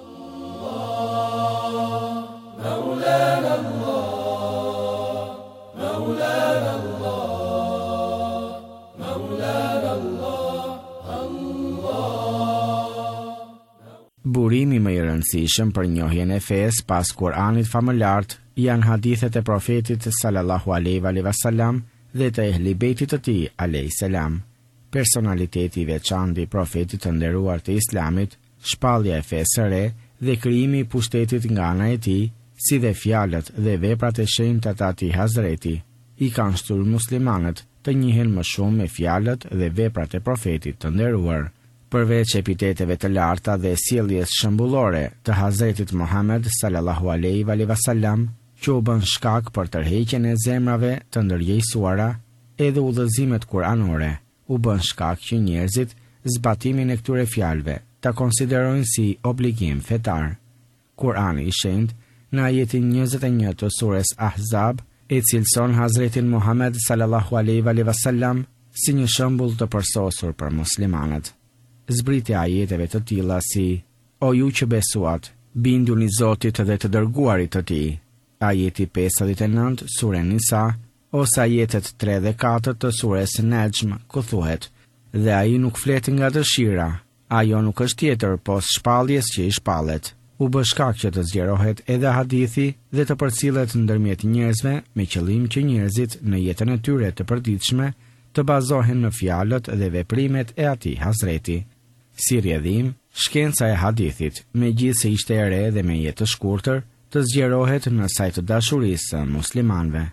Burimi më i rëndësishëm për njohjen e fesë pas Kuranit famëlart janë hadithet e profetit sallallahu alaihi wasallam dhe të ehlibetit të tij alayhis salam. Personaliteti i veçantë i profetit të nderuar të Islamit, shpallja e fesë së re dhe krijimi i pushtetit nga ana e tij, si dhe fjalët dhe veprat e shenjta të atij Hazreti, i kanë shtur muslimanët të njihen më shumë me fjalët dhe veprat e profetit të nderuar. Përveç epiteteve të larta dhe sjelljes shembullore të Hazretit Muhammed sallallahu alaihi wasallam, që u bën shkak për tërheqjen e zemrave të ndërgjegjësuara, edhe udhëzimet kuranore u bën shkak që njerëzit zbatimin e këtyre fjalëve ta konsiderojnë si obligim fetar. Kurani i shenjtë në ajetin njëzet e një të surës Ahzab e cilëson Hazretin Muhammed sallallahu alaihi wasallam si një shembull të përsosur për muslimanët. Zbritja ajeteve të tilla si: O ju që besuat, binduni Zotit dhe të dërguarit të tij. Ajeti pesëdhjetë e nëntë sure Nisa, ose ajetet tre dhe katër të surës Najm, ku thuhet: Dhe ai nuk flet nga dëshira, ajo nuk është tjetër pos shpalljes që i shpallet. U bë shkak që të zgjerohet edhe hadithi dhe të përcillet ndërmjet njerëzve me qëllim që njerëzit në jetën e tyre të përditshme të bazohen në fjalët dhe veprimet e atij Hazreti. Si rrjedhim, shkenca e hadithit, megjithse ishte e re dhe me jetë të shkurtër, të zgjerohet në sajt të dashurisë së muslimanëve.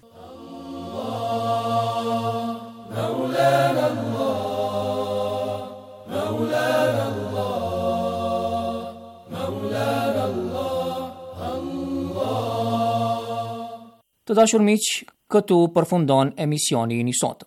Të dashur miq, këtu përfundon emisioni i sotëm.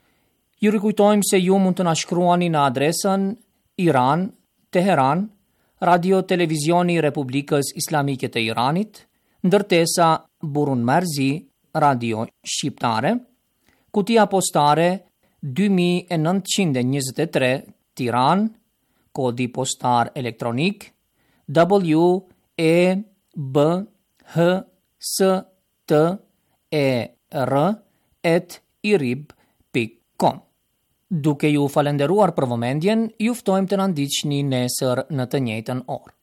Ju rikujtojmë se ju mund të na shkruani në adresën Iran, Teheran, Radio Televizioni Republikës Islamike të Iranit, ndërtesa Burun Marzi, Radio Shqiptare, kutia postare dy mijë e nëntëqind e njëzet e tre, Tiranë, kodi postar elektronik W E B H S T E R at irib pikë com. Duke ju falenderuar për vëmendjen, ju ftojmë të na ndiqni nesër në të njëjtën orë.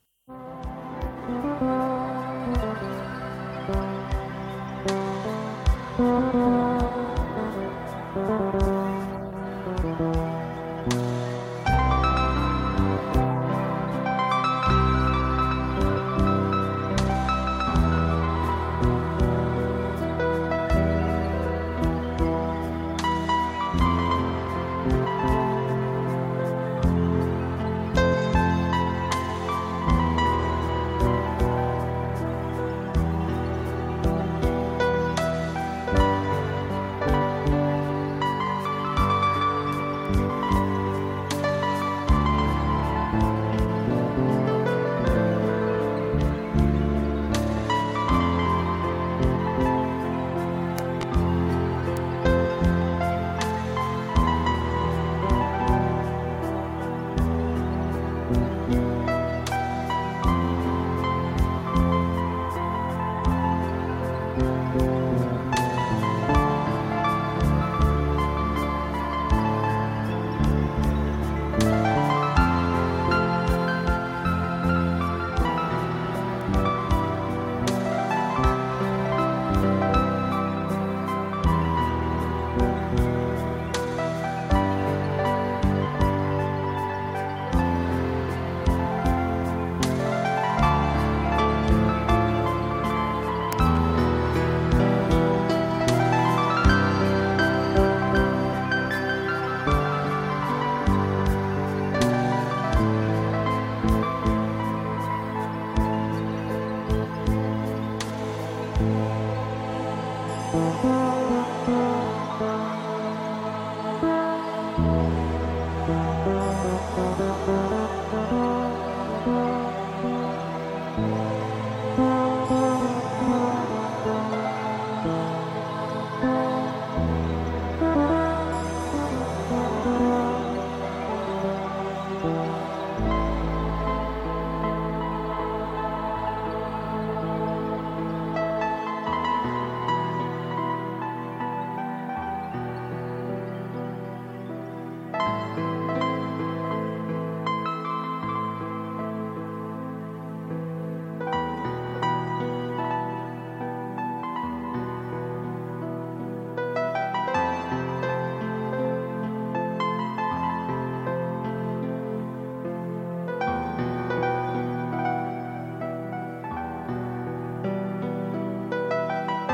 Thank you.